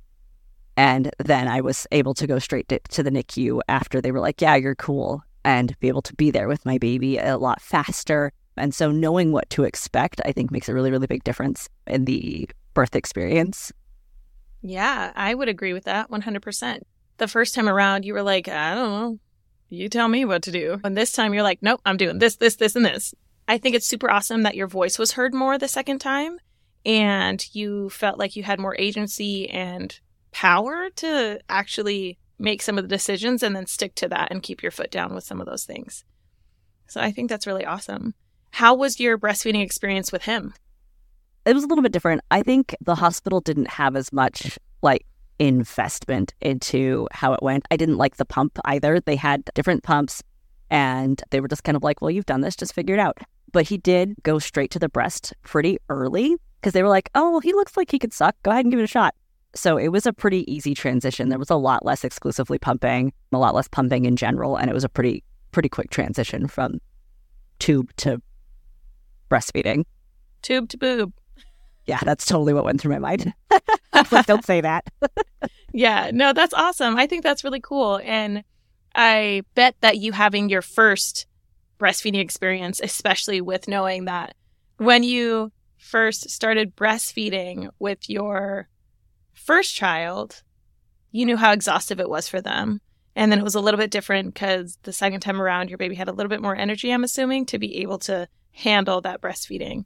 And then I was able to go straight to, to the N I C U after they were like, yeah, you're cool, and be able to be there with my baby a lot faster. And so knowing what to expect, I think, makes a really, really big difference in the birth experience. Yeah, I would agree with that one hundred percent. The first time around, you were like, I don't know, you tell me what to do. And this time you're like, nope, I'm doing this, this, this, and this. I think it's super awesome that your voice was heard more the second time and you felt like you had more agency and power to actually make some of the decisions and then stick to that and keep your foot down with some of those things. So I think that's really awesome. How was your breastfeeding experience with him? It was a little bit different. I think the hospital didn't have as much like investment into how it went. I didn't like the pump either. They had different pumps and they were just kind of like, well, you've done this, just figure it out. But he did go straight to the breast pretty early because they were like, oh, well, he looks like he could suck. Go ahead and give it a shot. So it was a pretty easy transition. There was a lot less exclusively pumping, a lot less pumping in general. And it was a pretty, pretty quick transition from tube to breastfeeding. Tube to boob. Yeah, that's totally what went through my mind. Like, don't say that. Yeah, no, that's awesome. I think that's really cool. And I bet that you having your first breastfeeding experience, especially with knowing that when you first started breastfeeding with your first child, you knew how exhaustive it was for them. And then it was a little bit different because the second time around, your baby had a little bit more energy, I'm assuming, to be able to handle that breastfeeding.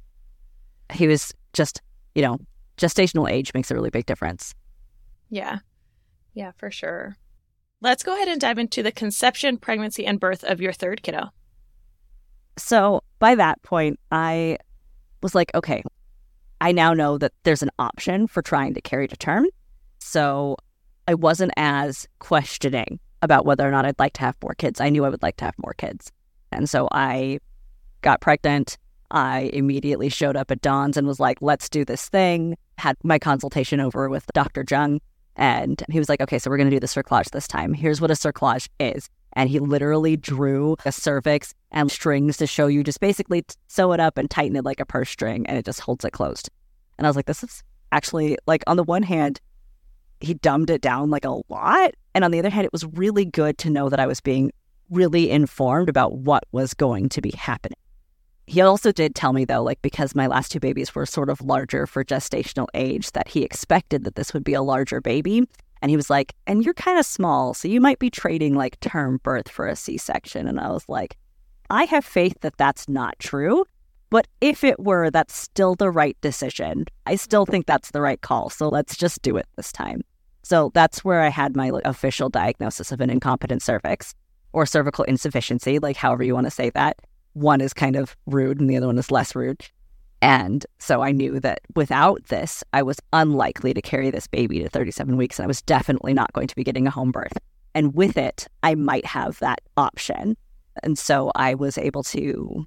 He was just, you know, gestational age makes a really big difference. Yeah. Yeah, for sure. Let's go ahead and dive into the conception, pregnancy, and birth of your third kiddo. So by that point, I was like, okay, I now know that there's an option for trying to carry to term. So I wasn't as questioning about whether or not I'd like to have more kids. I knew I would like to have more kids. And so I got pregnant. I immediately showed up at Dawn's and was like, let's do this thing. Had my consultation over with Doctor Jung. And he was like, okay, so we're going to do the cerclage this time. Here's what a cerclage is. And he literally drew a cervix and strings to show you just basically sew it up and tighten it like a purse string. And it just holds it closed. And I was like, this is actually, like, on the one hand, he dumbed it down like a lot. And on the other hand, it was really good to know that I was being really informed about what was going to be happening. He also did tell me, though, like, because my last two babies were sort of larger for gestational age, that he expected that this would be a larger baby. And he was like, and you're kind of small, so you might be trading like term birth for a C-section. And I was like, I have faith that that's not true. But if it were, that's still the right decision. I still think that's the right call. So let's just do it this time. So that's where I had my like, official diagnosis of an incompetent cervix or cervical insufficiency, like however you want to say that. One is kind of rude and the other one is less rude. And so I knew that without this, I was unlikely to carry this baby to thirty-seven weeks. And I was definitely not going to be getting a home birth. And with it, I might have that option. And so I was able to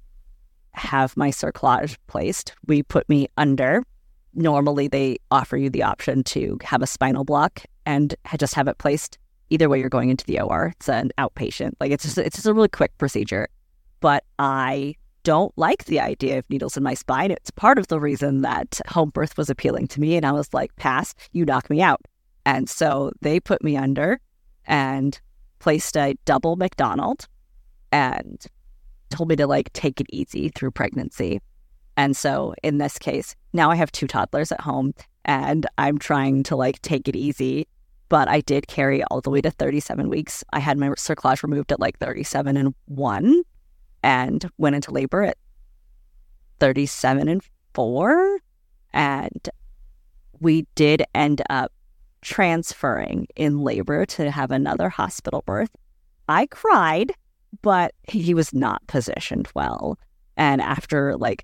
have my cerclage placed. We put me under. Normally, they offer you the option to have a spinal block and just have it placed. Either way, you're going into the O R. It's an outpatient. Like it's just, it's just a really quick procedure. But I don't like the idea of needles in my spine. It's part of the reason that home birth was appealing to me. And I was like, pass, you knock me out. And so they put me under and placed a double McDonald and told me to like take it easy through pregnancy. And so in this case, now I have two toddlers at home and I'm trying to like take it easy. But I did carry all the way to thirty-seven weeks. I had my cerclage removed at like thirty-seven and one. And went into labor at thirty-seven and four. And we did end up transferring in labor to have another hospital birth. I cried, but he was not positioned well. And after like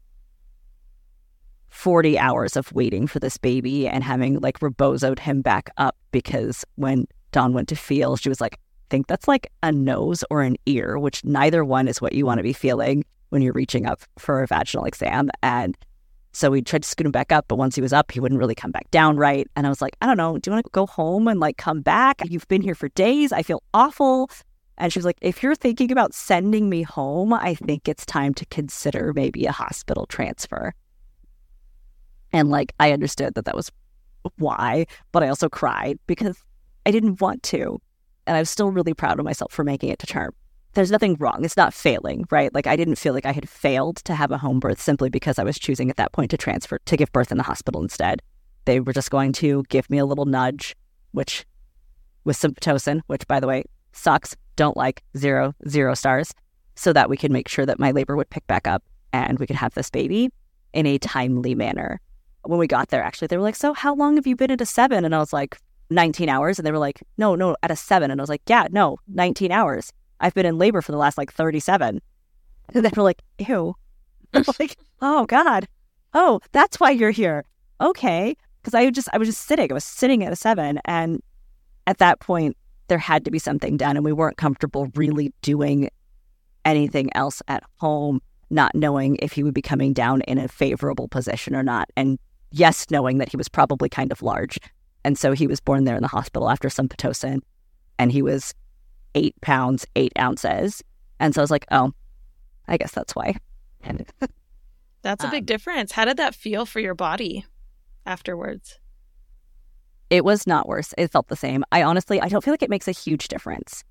forty hours of waiting for this baby and having like rebozoed him back up, because when Dawn went to feel, she was like, think that's like a nose or an ear, which neither one is what you want to be feeling when you're reaching up for a vaginal exam. And so we tried to scoot him back up, but once he was up, he wouldn't really come back down right. And I was like, I don't know, do you want to go home and like come back? You've been here for days. I feel awful. And she was like, if you're thinking about sending me home, I think it's time to consider maybe a hospital transfer. And like, I understood that that was why, but I also cried because I didn't want to. And I was still really proud of myself for making it to term. There's nothing wrong. It's not failing, right? Like I didn't feel like I had failed to have a home birth simply because I was choosing at that point to transfer, to give birth in the hospital instead. They were just going to give me a little nudge, which with some Pitocin, which by the way, sucks, don't like, zero, zero stars, so that we could make sure that my labor would pick back up and we could have this baby in a timely manner. When we got there, actually, they were like, so how long have you been at a seven? And I was like, nineteen hours. And they were like, no, no, at a seven. And I was like, yeah, no, nineteen hours. I've been in labor for the last like thirty-seven. And they were like, ew. I'm like, oh God. Oh, that's why you're here. Okay. Because I just, I was just sitting. I was sitting at a seven. And at that point, there had to be something done. And we weren't comfortable really doing anything else at home, not knowing if he would be coming down in a favorable position or not. And yes, knowing that he was probably kind of large. And so he was born there in the hospital after some Pitocin, and he was eight pounds, eight ounces. And so I was like, oh, I guess that's why. That's a big um, difference. How did that feel for your body afterwards? It was not worse. It felt the same. I honestly, I don't feel like it makes a huge difference.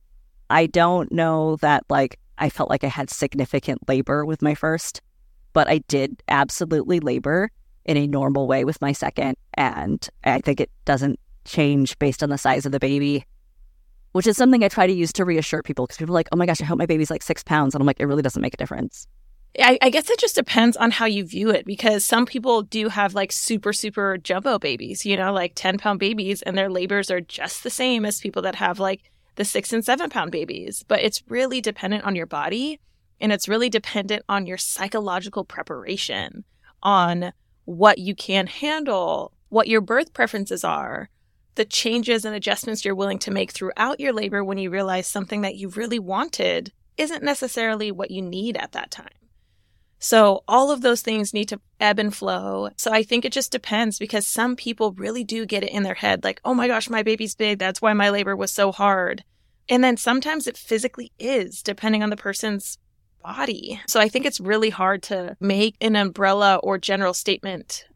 I don't know that like I felt like I had significant labor with my first, but I did absolutely labor in a normal way with my second. And I think it doesn't change based on the size of the baby, which is something I try to use to reassure people, because people are like, oh my gosh, I hope my baby's like six pounds. And I'm like, it really doesn't make a difference. I, I guess it just depends on how you view it, because some people do have like super, super jumbo babies, you know, like ten pound babies, and their labors are just the same as people that have like the six and seven pound babies. But it's really dependent on your body, and it's really dependent on your psychological preparation, on what you can handle, what your birth preferences are, the changes and adjustments you're willing to make throughout your labor when you realize something that you really wanted isn't necessarily what you need at that time. So all of those things need to ebb and flow. So I think it just depends, because some people really do get it in their head, like, oh my gosh, my baby's big, that's why my labor was so hard. And then sometimes it physically is, depending on the person's body. So I think it's really hard to make an umbrella or general statement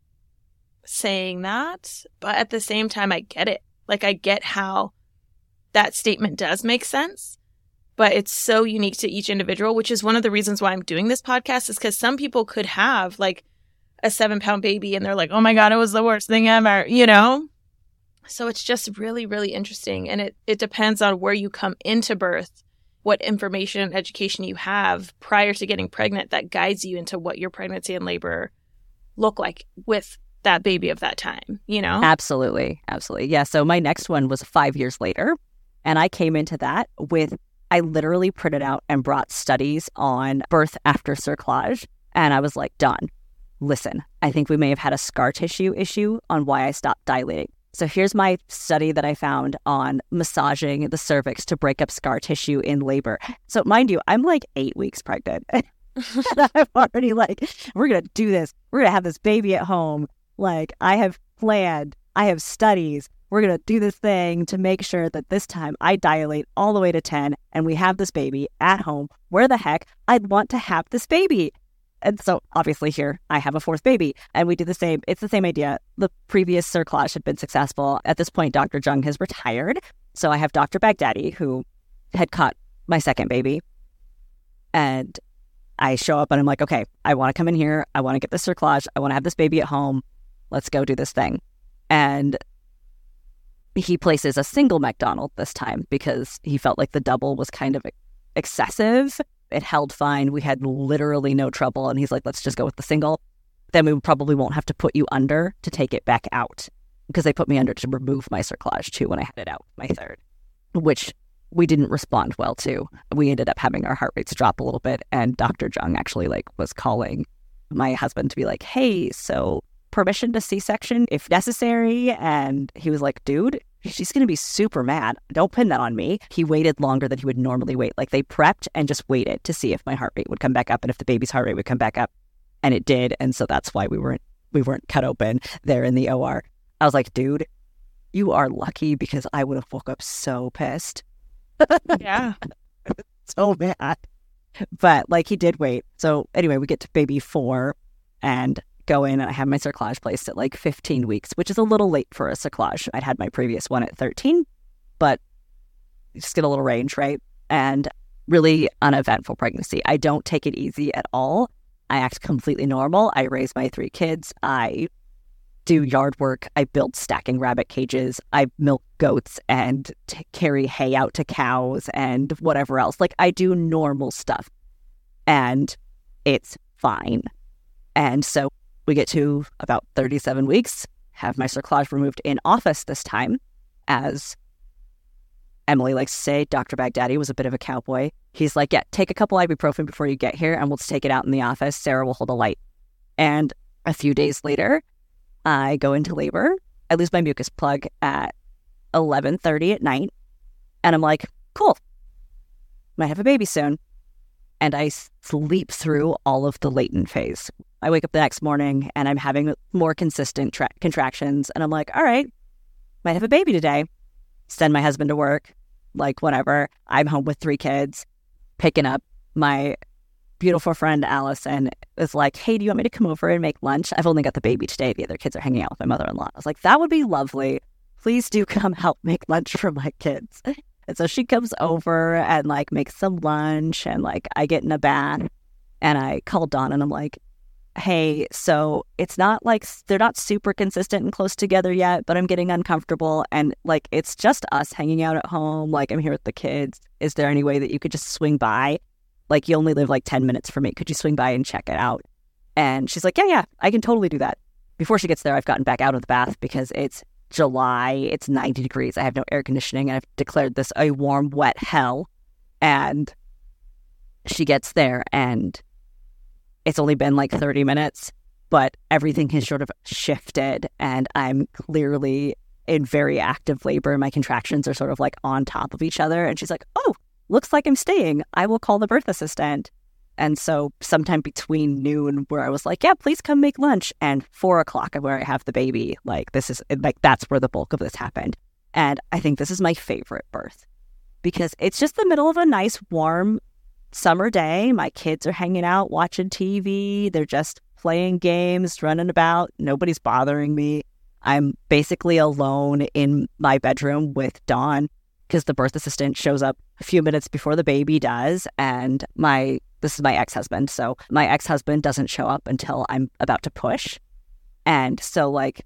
saying that. But at the same time, I get it. Like, I get how that statement does make sense. But it's so unique to each individual, which is one of the reasons why I'm doing this podcast, is because some people could have like a seven pound baby and they're like, oh my God, it was the worst thing ever, you know? So it's just really, really interesting. And it, it depends on where you come into birth, what information and education you have prior to getting pregnant that guides you into what your pregnancy and labor look like with that baby of that time, you know? Absolutely. Absolutely. Yeah. So my next one was five years later. And I came into that with, I literally printed out and brought studies on birth after cerclage. And I was like, done. Listen, I think we may have had a scar tissue issue on why I stopped dilating. So here's my study that I found on massaging the cervix to break up scar tissue in labor. So mind you, I'm like eight weeks pregnant. And I'm already like, we're going to do this. We're going to have this baby at home. Like, I have planned, I have studies. We're going to do this thing to make sure that this time I dilate all the way to ten and we have this baby at home. Where the heck I'd want to have this baby. And so obviously here I have a fourth baby and we do the same. It's the same idea. The previous cerclage had been successful. At this point, Doctor Jung has retired. So I have Doctor Baghdadi, who had caught my second baby. And I show up and I'm like, okay, I want to come in here. I want to get the cerclage. I want to have this baby at home. Let's go do this thing. And he places a single McDonald this time because he felt like the double was kind of excessive. It held fine. We had literally no trouble. And he's like, let's just go with the single. Then we probably won't have to put you under to take it back out, because they put me under to remove my cerclage too when I had it out, my third, which we didn't respond well to. We ended up having our heart rates drop a little bit. And Doctor Jung actually like was calling my husband to be like, hey, so permission to C-section if necessary. And he was like, dude, she's going to be super mad. Don't pin that on me. He waited longer than he would normally wait. Like, they prepped and just waited to see if my heart rate would come back up and if the baby's heart rate would come back up. And it did. And so that's why we weren't, we weren't cut open there in the O R. I was like, dude, you are lucky, because I would have woke up so pissed. Yeah. So mad. But like, he did wait. So anyway, we get to baby four and go in, and I have my cerclage placed at like fifteen weeks, which is a little late for a cerclage. I'd had my previous one at thirteen, but you just get a little range, right? And really uneventful pregnancy. I don't take it easy at all. I act completely normal. I raise my three kids. I do yard work. I build stacking rabbit cages. I milk goats and t- carry hay out to cows and whatever else. Like, I do normal stuff, and it's fine. And so we get to about thirty-seven weeks, have my cerclage removed in office this time. As Emily likes to say, Doctor Baghdadi was a bit of a cowboy. He's like, yeah, take a couple ibuprofen before you get here and we'll take it out in the office. Sarah will hold a light. And a few days later, I go into labor. I lose my mucus plug at eleven thirty at night. And I'm like, cool, might have a baby soon. And I sleep through all of the latent phase. I wake up the next morning and I'm having more consistent tra- contractions. And I'm like, all right, might have a baby today. Send my husband to work, like whatever. I'm home with three kids, picking up my beautiful friend Allison is like, hey, do you want me to come over and make lunch? I've only got the baby today. The other kids are hanging out with my mother-in-law. I was like, that would be lovely. Please do come help make lunch for my kids. And so she comes over and like makes some lunch, and like I get in a bath, and I call Dawn and I'm like, hey, so it's not like they're not super consistent and close together yet, but I'm getting uncomfortable, and like it's just us hanging out at home. Like, I'm here with the kids. Is there any way that you could just swing by? Like, you only live like ten minutes from me. Could you swing by and check it out? And she's like, yeah, yeah, I can totally do that. Before she gets there, I've gotten back out of the bath because it's July, it's ninety degrees. I have no air conditioning, and I've declared this a warm, wet hell. And she gets there, and it's only been like thirty minutes, but everything has sort of shifted, and I'm clearly in very active labor. My contractions are sort of like on top of each other. And she's like, oh, looks like I'm staying. I will call the birth assistant. And so sometime between noon, where I was like, yeah, please come make lunch, and four o'clock where I have the baby, like this is like, that's where the bulk of this happened. And I think this is my favorite birth because it's just the middle of a nice, warm summer day. My kids are hanging out, watching T V. They're just playing games, running about. Nobody's bothering me. I'm basically alone in my bedroom with Dawn because the birth assistant shows up a few minutes before the baby does. And my this is my ex-husband. So my ex-husband doesn't show up until I'm about to push. And so like,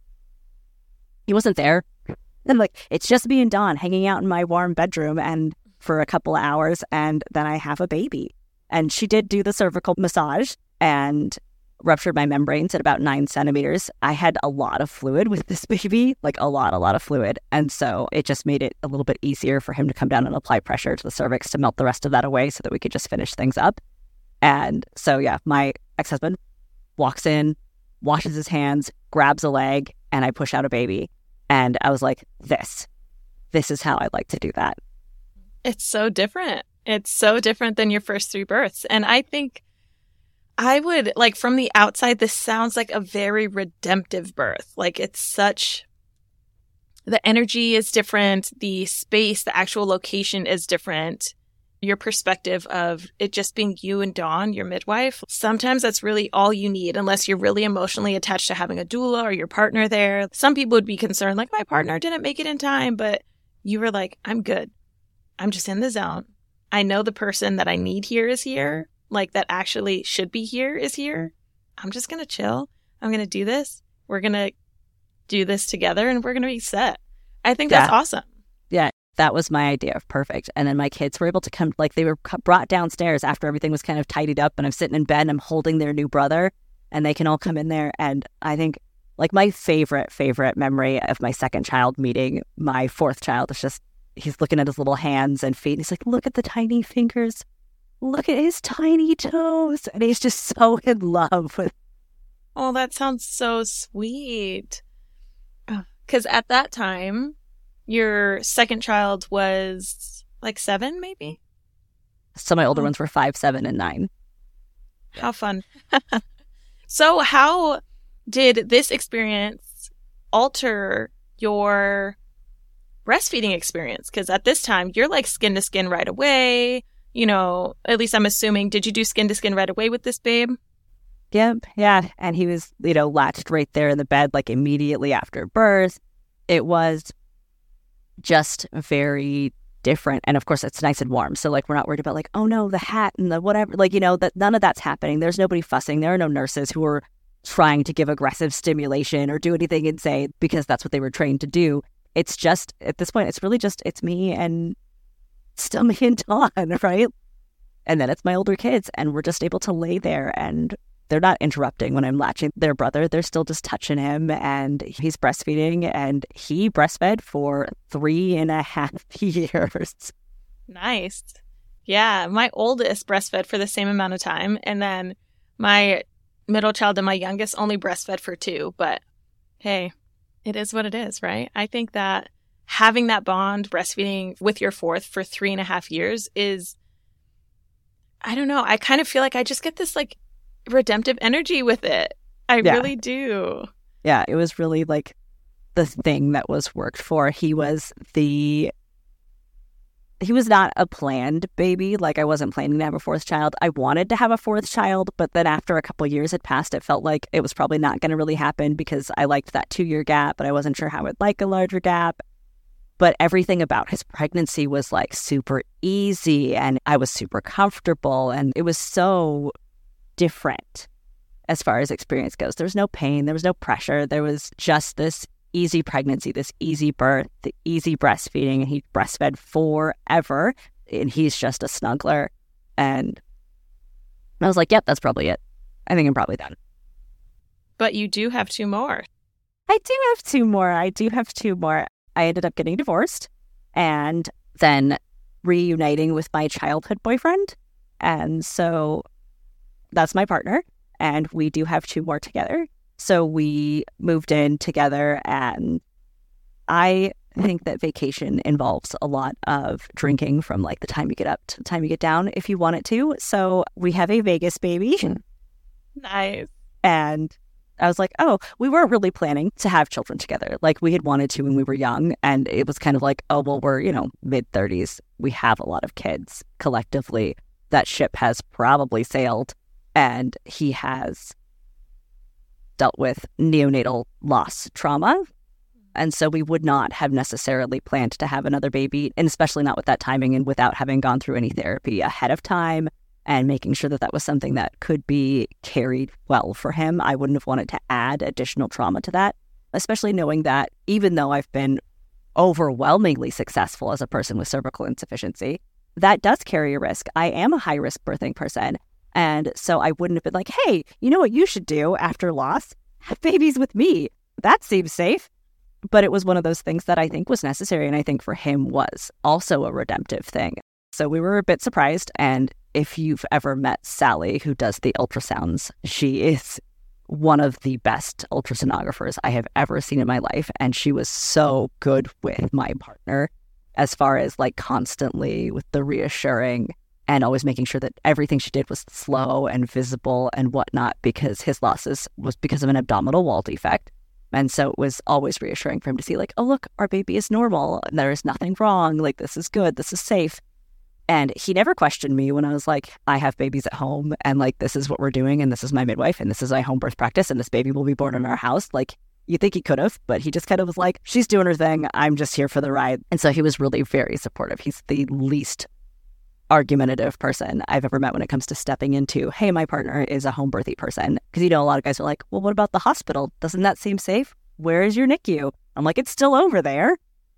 he wasn't there. And like, it's just me and Dawn hanging out in my warm bedroom and for a couple of hours, and then I have a baby. And she did do the cervical massage and ruptured my membranes at about nine centimeters. I had a lot of fluid with this baby, like a lot, a lot of fluid. And so it just made it a little bit easier for him to come down and apply pressure to the cervix to melt the rest of that away so that we could just finish things up. And so, yeah, my ex-husband walks in, washes his hands, grabs a leg, and I push out a baby. And I was like, this, this is how I like to do that. It's so different. It's so different than your first three births. And I think I would, like, from the outside, this sounds like a very redemptive birth. Like, it's such, the energy is different. The space, the actual location is different. Your perspective of it just being you and Dawn, your midwife, sometimes that's really all you need, unless you're really emotionally attached to having a doula or your partner there. Some people would be concerned, like, my partner didn't make it in time, but you were like, I'm good. I'm just in the zone. I know the person that I need here is here, like that actually should be here is here. I'm just going to chill. I'm going to do this. We're going to do this together, and we're going to be set. I think that's yeah. awesome. Yeah. That was my idea of perfect. And then my kids were able to come, like they were brought downstairs after everything was kind of tidied up, and I'm sitting in bed and I'm holding their new brother, and they can all come in there. And I think like my favorite, favorite memory of my second child meeting my fourth child is just, he's looking at his little hands and feet. And he's like, look at the tiny fingers. Look at his tiny toes. And he's just so in love with. Oh, that sounds so sweet. Because at that time, your second child was like seven, maybe? So my older oh. ones were five, seven, and nine. How fun. So how did this experience alter your breastfeeding experience? Because at this time, you're like skin to skin right away. You know, at least I'm assuming, did you do skin to skin right away with this babe? Yep. Yeah. And he was, you know, latched right there in the bed, like immediately after birth. It was just very different. And of course, it's nice and warm. So like, we're not worried about like, oh no, the hat and the whatever, like, you know, that none of that's happening. There's nobody fussing. There are no nurses who are trying to give aggressive stimulation or do anything insane because that's what they were trained to do. It's just, at this point, it's really just, it's me and still me and Dawn, right? And then it's my older kids, and we're just able to lay there, and they're not interrupting when I'm latching their brother. They're still just touching him, and he's breastfeeding, and he breastfed for three and a half years. Nice. Yeah, my oldest breastfed for the same amount of time, and then my middle child and my youngest only breastfed for two. But hey, it is what it is, right? I think that having that bond, breastfeeding with your fourth for three and a half years is, I don't know, I kind of feel like I just get this like redemptive energy with it. I yeah. really do. Yeah, it was really like the thing that was worked for. He was the, he was not a planned baby. Like I wasn't planning to have a fourth child. I wanted to have a fourth child, but then after a couple of years had passed, it felt like it was probably not going to really happen because I liked that two year gap, but I wasn't sure how I'd like a larger gap. But everything about his pregnancy was like super easy, and I was super comfortable, and it was so different as far as experience goes. There was no pain, there was no pressure. There was just this easy pregnancy, this easy birth, the easy breastfeeding, and he breastfed forever, and he's just a snuggler. And I was like, yep, that's probably it. I think I'm probably done. But you do have two more. I do have two more. I do have two more. I ended up getting divorced and then reuniting with my childhood boyfriend. And so that's my partner. And we do have two more together. So we moved in together, and I think that vacation involves a lot of drinking from like the time you get up to the time you get down if you want it to. So we have a Vegas baby. Nice. And I was like, oh, we weren't really planning to have children together. Like we had wanted to when we were young. And it was kind of like, oh, well, we're, you know, mid thirties. We have a lot of kids collectively. That ship has probably sailed. And he has dealt with neonatal loss trauma. And so we would not have necessarily planned to have another baby, and especially not with that timing and without having gone through any therapy ahead of time and making sure that that was something that could be carried well for him. I wouldn't have wanted to add additional trauma to that, especially knowing that even though I've been overwhelmingly successful as a person with cervical insufficiency, that does carry a risk. I am a high-risk birthing person. And so I wouldn't have been like, hey, you know what you should do after loss? Have babies with me. That seems safe. But it was one of those things that I think was necessary, and I think for him was also a redemptive thing. So we were a bit surprised. And if you've ever met Sally, who does the ultrasounds, she is one of the best ultrasonographers I have ever seen in my life. And she was so good with my partner as far as like constantly with the reassuring and always making sure that everything she did was slow and visible and whatnot, because his losses was because of an abdominal wall defect. And so it was always reassuring for him to see like, oh, look, our baby is normal. And there is nothing wrong. Like, this is good. This is safe. And he never questioned me when I was like, I have babies at home, and like, this is what we're doing. And this is my midwife, and this is my home birth practice. And this baby will be born in our house. Like, you think he could have, but he just kind of was like, she's doing her thing. I'm just here for the ride. And so he was really very supportive. He's the least argumentative person I've ever met when it comes to stepping into, hey, my partner is a home birthy person. Because, you know, a lot of guys are like, well, what about the hospital? Doesn't that seem safe? Where is your N I C U? I'm like, it's still over there.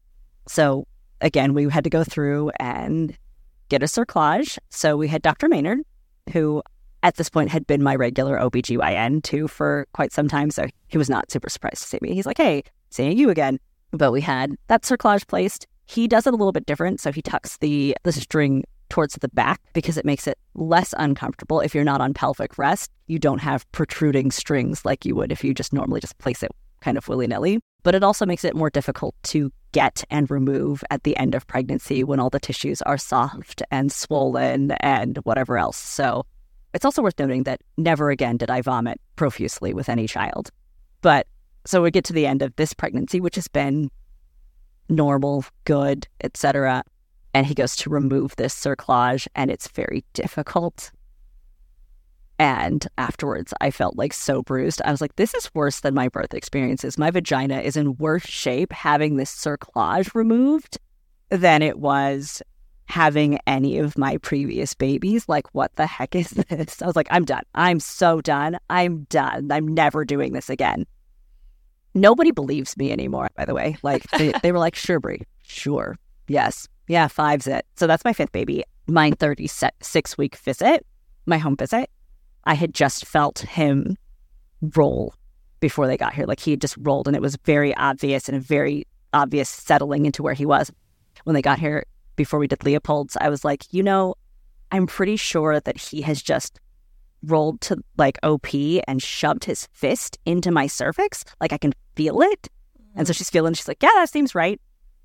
So again, we had to go through and get a cerclage. So we had Doctor Maynard, who at this point had been my regular O B G Y N too for quite some time. So he was not super surprised to see me. He's like, hey, seeing you again. But we had that cerclage placed. He does it a little bit different. So he tucks the, the string towards the back because it makes it less uncomfortable. If you're not on pelvic rest, you don't have protruding strings like you would if you just normally just place it kind of willy-nilly. But it also makes it more difficult to get and remove at the end of pregnancy when all the tissues are soft and swollen and whatever else. So it's also worth noting that never again did I vomit profusely with any child. But so we get to the end of this pregnancy, which has been normal, good, et cetera. And he goes to remove this cerclage, and it's very difficult. And afterwards, I felt like so bruised. I was like, this is worse than my birth experiences. My vagina is in worse shape having this cerclage removed than it was having any of my previous babies. Like, what the heck is this? I was like, I'm done. I'm so done. I'm done. I'm never doing this again. Nobody believes me anymore, by the way. Like, they, they were like, sure, Brie. Sure. Yes. Yeah, five's it. So that's my fifth baby. My thirty-six week visit, my home visit, I had just felt him roll before they got here. Like, he had just rolled, and it was very obvious and a very obvious settling into where he was. When they got here, before we did Leopold's, I was like, you know, I'm pretty sure that he has just rolled to like O P and shoved his fist into my cervix. Like, I can feel it. And so she's feeling, she's like, yeah, that seems right.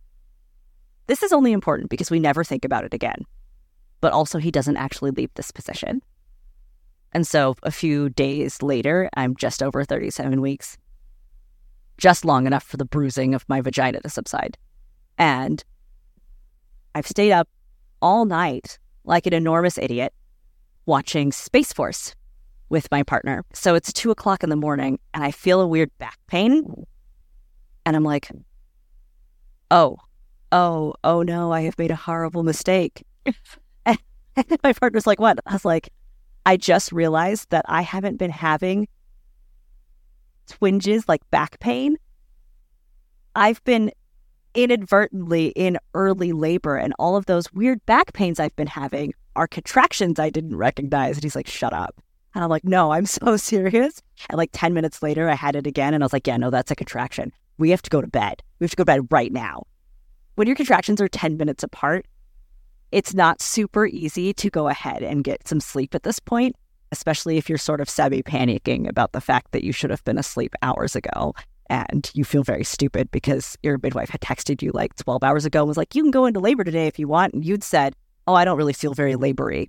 This is only important because we never think about it again. But also, he doesn't actually leave this position. And so a few days later, I'm just over thirty-seven weeks, just long enough for the bruising of my vagina to subside. And I've stayed up all night like an enormous idiot watching Space Force with my partner. So it's two o'clock in the morning, and I feel a weird back pain. And I'm like, oh, oh, oh no, I have made a horrible mistake. And my partner's like, what? I was like, I just realized that I haven't been having twinges like back pain. I've been inadvertently in early labor, and all of those weird back pains I've been having are contractions I didn't recognize. And he's like, shut up. And I'm like, no, I'm so serious. And like ten minutes later, I had it again. And I was like, yeah, no, that's a contraction. We have to go to bed. We have to go to bed right now. When your contractions are ten minutes apart, it's not super easy to go ahead and get some sleep at this point, especially if you're sort of semi-panicking about the fact that you should have been asleep hours ago. And you feel very stupid because your midwife had texted you like twelve hours ago and was like, you can go into labor today if you want. And you'd said, oh, I don't really feel very labory.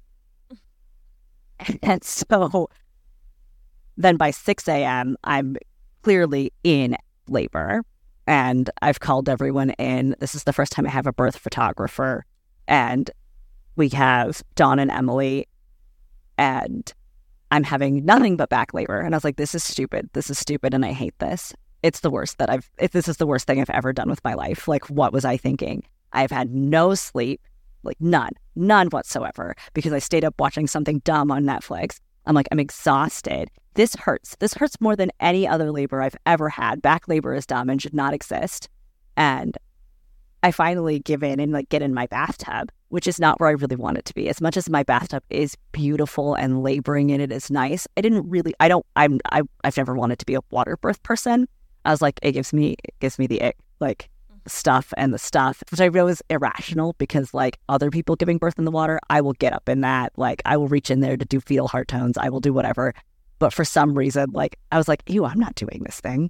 And so then by six a.m., I'm clearly in labor. And I've called everyone in. This is the first time I have a birth photographer. And we have Dawn and Emily. And I'm having nothing but back labor. And I was like, this is stupid. This is stupid. And I hate this. It's the worst that I've, if this is the worst thing I've ever done with my life. Like, what was I thinking? I've had no sleep, like none, none whatsoever, because I stayed up watching something dumb on Netflix. I'm like, I'm exhausted. This hurts. This hurts more than any other labor I've ever had. Back labor is dumb and should not exist. And I finally give in and like get in my bathtub, which is not where I really want it to be. As much as my bathtub is beautiful and laboring in it is nice, I didn't really, I don't, I'm, I, I've never wanted to be a water birth person. I was like, it gives me, it gives me the ick, like stuff and the stuff, which I know is irrational because like other people giving birth in the water, I will get up in that. Like I will reach in there to do fetal heart tones. I will do whatever. But for some reason, like I was like, ew, I'm not doing this thing.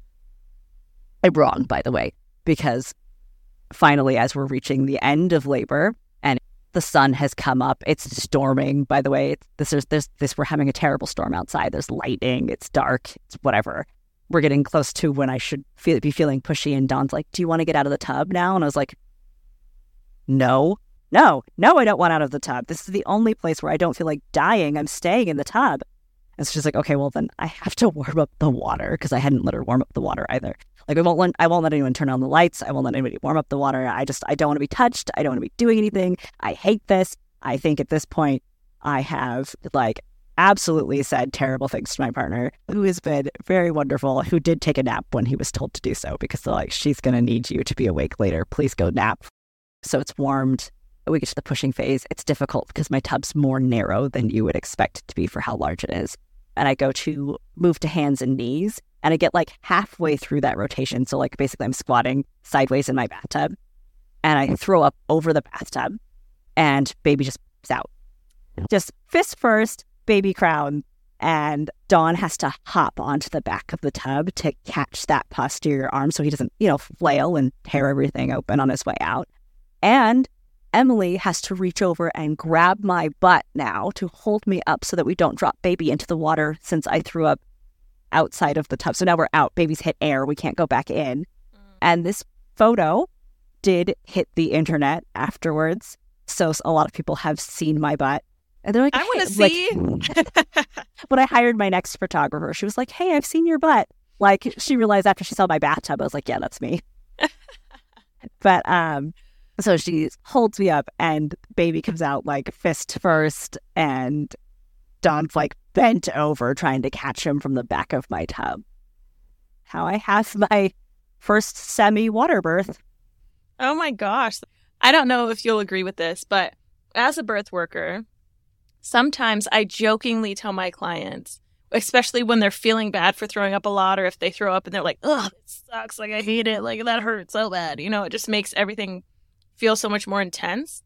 I'm wrong, by the way, because finally, as we're reaching the end of labor and the sun has come up, it's storming, by the way. It's, this is there's this we're having a terrible storm outside. There's lightning. It's dark. It's whatever. We're getting close to when I should feel, be feeling pushy. And Dawn's like, do you want to get out of the tub now? And I was like, no, no, no, I don't want out of the tub. This is the only place where I don't feel like dying. I'm staying in the tub. And so she's like, okay, well, then I have to warm up the water because I hadn't let her warm up the water either. Like, I won't let, I won't let anyone turn on the lights. I won't let anybody warm up the water. I just, I don't want to be touched. I don't want to be doing anything. I hate this. I think at this point, I have, like, absolutely said terrible things to my partner, who has been very wonderful, who did take a nap when he was told to do so, because they're like, she's going to need you to be awake later. Please go nap. So it's warmed. We get to the pushing phase. It's difficult because my tub's more narrow than you would expect it to be for how large it is. And I go to move to hands and knees, and I get like halfway through that rotation. So like basically I'm squatting sideways in my bathtub, and I throw up over the bathtub, and baby just pops out. Just fist first, baby crown, and Dawn has to hop onto the back of the tub to catch that posterior arm so he doesn't, you know, flail and tear everything open on his way out. And Emily has to reach over and grab my butt now to hold me up so that we don't drop baby into the water, since I threw up outside of the tub. So now we're out. Baby's hit air. We can't go back in. Mm. And this photo did hit the internet afterwards. So a lot of people have seen my butt. And they're like, I want to like, see. When I hired my next photographer, she was like, hey, I've seen your butt. Like, she realized after she saw my bathtub, I was like, yeah, that's me. But um, so she holds me up, and baby comes out like fist first, and Dawn's like bent over trying to catch him from the back of my tub. How I have my first semi-water birth. Oh my gosh. I don't know if you'll agree with this, but as a birth worker, sometimes I jokingly tell my clients, especially when they're feeling bad for throwing up a lot, or if they throw up and they're like, ugh, it sucks, like I hate it, like that hurts so bad. You know, it just makes everything feel so much more intense.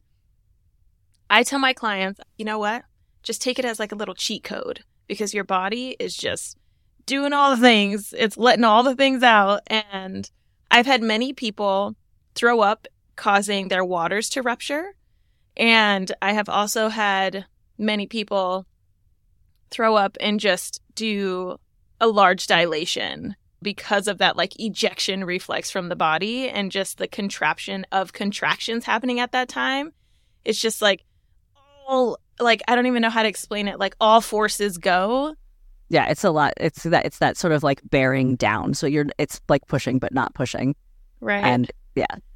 I tell my clients, you know what? Just take it as like a little cheat code, because your body is just doing all the things. It's letting all the things out. And I've had many people throw up, causing their waters to rupture. And I have also had many people throw up and just do a large dilation because of that like ejection reflex from the body and just the contraption of contractions happening at that time. It's just like all like I don't even know how to explain it. Like all forces go. Yeah, it's a lot. It's that it's that sort of like bearing down. So you're it's like pushing but not pushing. Right. And yeah,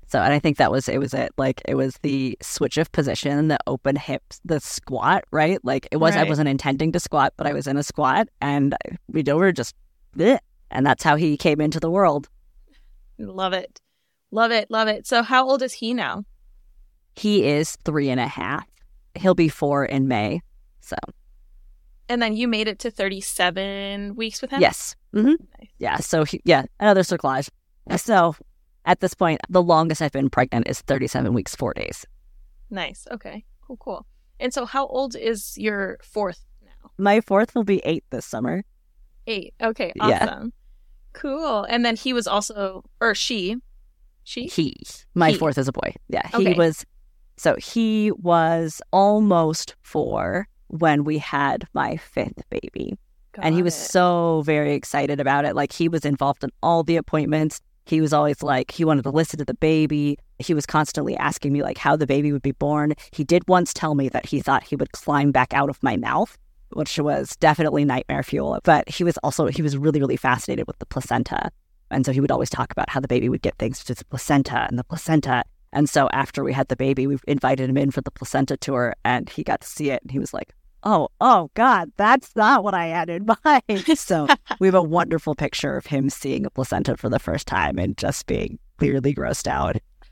So, and I think that was, it was it, like, it was the switch of position, the open hips, the squat, right? Like, it was, right. I wasn't intending to squat, but I was in a squat, and we were just, bleh, and that's how he came into the world. Love it. Love it. Love it. So how old is he now? He is three and a half. He'll be four in May, so. And then you made it to thirty-seven weeks with him? Yes. Mm-hmm. Nice. Yeah, so, he, yeah, another cerclage. So, at this point, the longest I've been pregnant is thirty-seven weeks, four days. Nice. Okay. Cool, cool. And so how old is your fourth now? My fourth will be eight this summer. Eight. Okay. Awesome. Yeah. Cool. And then he was also, or she, she? He. My he. fourth is a boy. Yeah. He okay. was, so he was almost four when we had my fifth baby. Got and he was it. so very excited about it. Like, he was involved in all the appointments. He was always like, he wanted to listen to the baby. He was constantly asking me like how the baby would be born. He did once tell me that he thought he would climb back out of my mouth, which was definitely nightmare fuel. But he was also, he was really, really fascinated with the placenta. And so he would always talk about how the baby would get things to the placenta and the placenta. And so after we had the baby, we invited him in for the placenta tour, and he got to see it. And he was like, oh, oh, God, that's not what I had in mind. So we have a wonderful picture of him seeing a placenta for the first time and just being clearly grossed out.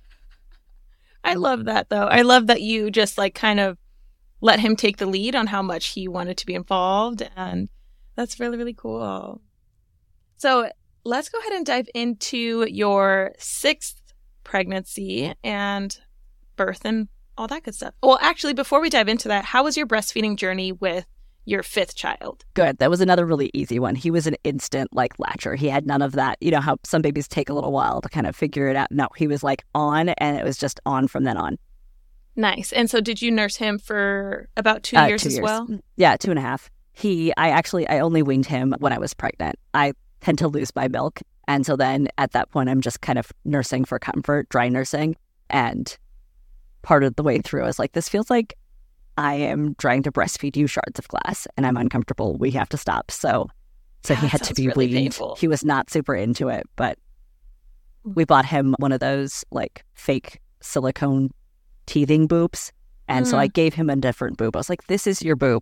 I love that, though. I love that you just like kind of let him take the lead on how much he wanted to be involved. And that's really, really cool. So let's go ahead and dive into your sixth pregnancy and birth and all that good stuff. Well, actually, before we dive into that, how was your breastfeeding journey with your fifth child? Good. That was another really easy one. He was an instant, like, latcher. He had none of that. You know how some babies take a little while to kind of figure it out. No, he was, like, on, and it was just on from then on. Nice. And so did you nurse him for about two uh, years two as years. well? Yeah, two and a half. He, I actually, I only weaned him when I was pregnant. I tend to lose my milk. And so then at that point, I'm just kind of nursing for comfort, dry nursing. And part of the way through, I was like, this feels like I am trying to breastfeed you shards of glass, and I'm uncomfortable. We have to stop. So so yeah, he had to be really weaned. Painful. He was not super into it, but we bought him one of those like fake silicone teething boobs. And mm. so I gave him a different boob. I was like, this is your boob.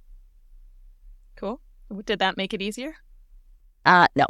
Cool. Did that make it easier? Uh, no.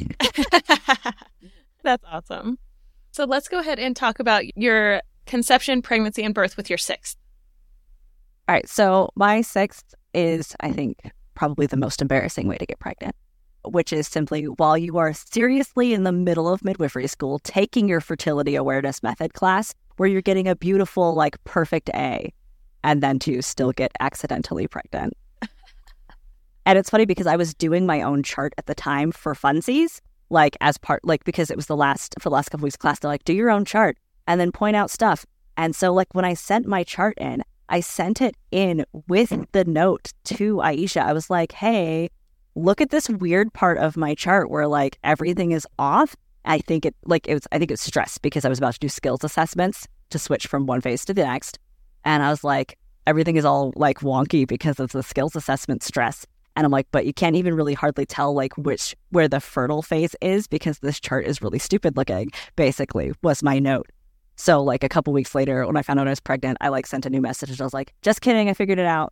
That's awesome. So let's go ahead and talk about your conception, pregnancy, and birth with your sixth. All right. So my sixth is, I think, probably the most embarrassing way to get pregnant, which is simply while you are seriously in the middle of midwifery school, taking your fertility awareness method class, where you're getting a beautiful, like, perfect A, and then to still get accidentally pregnant. And it's funny because I was doing my own chart at the time for funsies, like as part, like, because it was the last, for the last couple weeks class, they're like, do your own chart and then point out stuff. And so, like, when I sent my chart in, I sent it in with the note to Aisha. I was like, hey, look at this weird part of my chart where, like, everything is off. I think it, like, it was, I think it was stress because I was about to do skills assessments to switch from one phase to the next. And I was like, everything is all, like, wonky because of the skills assessment stress. And I'm like, but you can't even really hardly tell, like, which, where the fertile phase is because this chart is really stupid looking, basically, was my note. So, like, a couple weeks later, when I found out I was pregnant, I, like, sent a new message. And I was like, just kidding, I figured it out.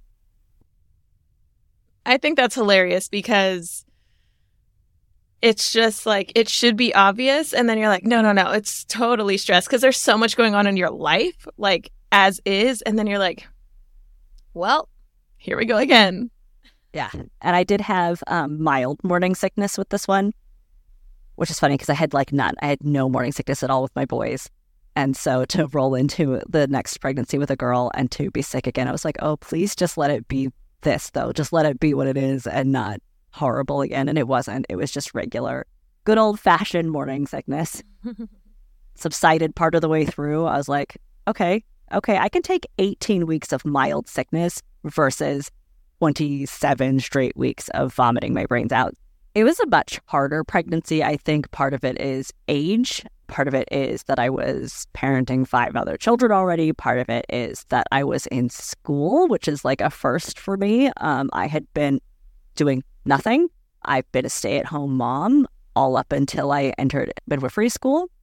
I think that's hilarious because it's just, like, it should be obvious. And then you're like, no, no, no, it's totally stressed because there's so much going on in your life, like, as is. And then you're like, well, here we go again. Yeah. And I did have um, mild morning sickness with this one, which is funny because I had, like, none. I had no morning sickness at all with my boys. And so to roll into the next pregnancy with a girl and to be sick again, I was like, oh, please just let it be this, though. Just let it be what it is and not horrible again. And it wasn't. It was just regular, good old-fashioned morning sickness. Subsided part of the way through. I was like, okay, okay, I can take eighteen weeks of mild sickness versus twenty-seven straight weeks of vomiting my brains out. It was a much harder pregnancy. I think part of it is age. Part of it is that I was parenting five other children already. Part of it is that I was in school, which is like a first for me. Um, I had been doing nothing. I've been a stay-at-home mom all up until I entered midwifery school.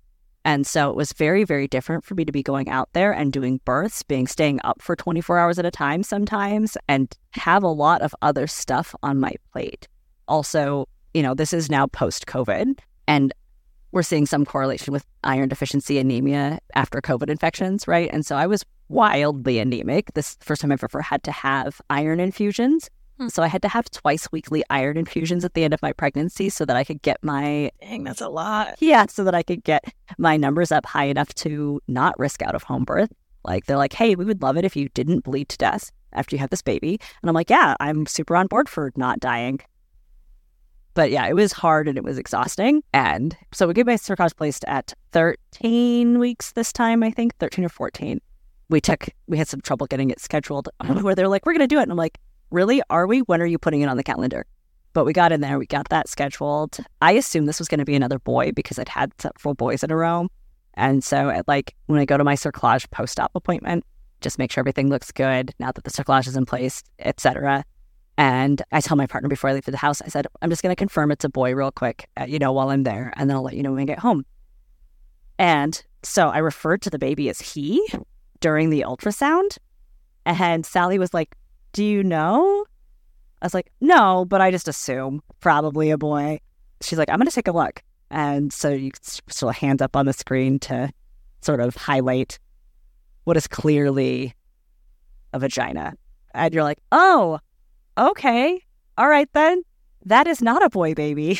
And so it was very, very different for me to be going out there and doing births, being staying up for twenty-four hours at a time sometimes, and have a lot of other stuff on my plate. Also, you know, this is now post-COVID, and we're seeing some correlation with iron deficiency anemia after COVID infections, right? And so I was wildly anemic. This is the first time I've ever had to have iron infusions. Hmm. So I had to have twice weekly iron infusions at the end of my pregnancy so that I could get my... Dang, that's a lot. Yeah, so that I could get my numbers up high enough to not risk out of home birth. Like, they're like, hey, we would love it if you didn't bleed to death after you have this baby. And I'm like, yeah, I'm super on board for not dying. But yeah, it was hard and it was exhausting. And so we get my cerclage placed at thirteen weeks this time, I think, thirteen or fourteen. We took, we had some trouble getting it scheduled where they're like, we're going to do it. And I'm like, really? Are we? When are you putting it on the calendar? But we got in there. We got that scheduled. I assumed this was going to be another boy because I'd had several boys in a row. And so at like when I go to my cerclage post-op appointment, just make sure everything looks good now that the cerclage is in place, et cetera. And I tell my partner before I leave for the house, I said, I'm just going to confirm it's a boy real quick, uh, you know, while I'm there. And then I'll let you know when I get home. And so I referred to the baby as he during the ultrasound. And Sally was like, do you know? I was like, no, but I just assume probably a boy. She's like, I'm going to take a look. And so you sort of hands up on the screen to sort of highlight what is clearly a vagina. And you're like, oh, okay. All right, then. That is not a boy baby.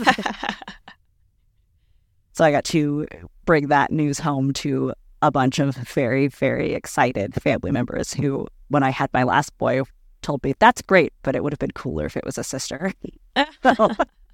So I got to bring that news home to a bunch of very, very excited family members who, when I had my last boy, told me, that's great, but it would have been cooler if it was a sister. so,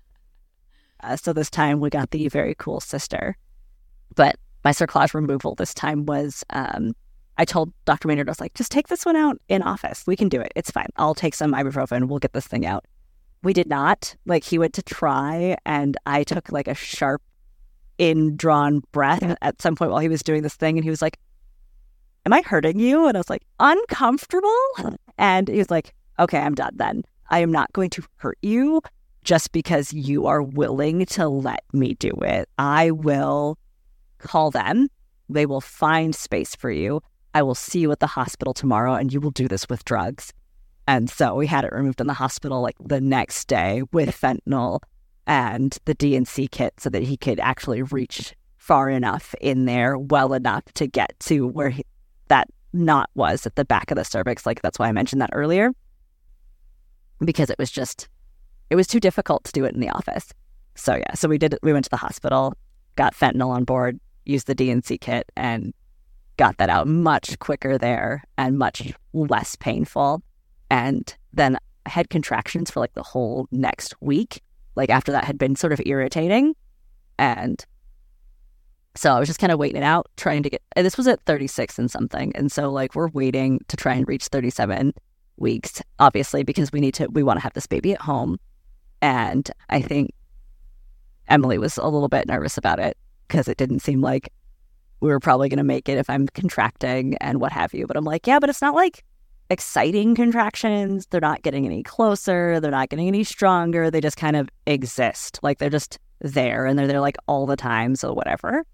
uh, so this time we got the very cool sister. But my cerclage removal this time was, um, I told Doctor Maynard, I was like, just take this one out in office. We can do it. It's fine. I'll take some ibuprofen. We'll get this thing out. We did not. Like, he went to try, and I took like a sharp in-drawn breath at some point while he was doing this thing, and he was like, am I hurting you? And I was like, uncomfortable? And he was like, okay, I'm done then. I am not going to hurt you just because you are willing to let me do it. I will call them. They will find space for you. I will see you at the hospital tomorrow, and you will do this with drugs. And so we had it removed in the hospital like the next day with fentanyl and the D and C kit so that he could actually reach far enough in there, well enough to get to where he, that knot was at the back of the cervix. Like, that's why I mentioned that earlier, because it was just, it was too difficult to do it in the office. So yeah, so we did, we went to the hospital, got fentanyl on board, used the D and C kit, and got that out much quicker there and much less painful. And then I had contractions for like the whole next week. Like, after that had been sort of irritating. And so I was just kind of waiting it out, trying to get, and this was at thirty-six and something. And so like we're waiting to try and reach thirty-seven weeks, obviously, because we need to, we want to have this baby at home. And I think Emily was a little bit nervous about it because it didn't seem like we were probably going to make it if I'm contracting and what have you. But I'm like, yeah, but it's not like exciting contractions. They're not getting any closer. They're not getting any stronger. They just kind of exist. Like, they're just there, and they're there like all the time. So whatever.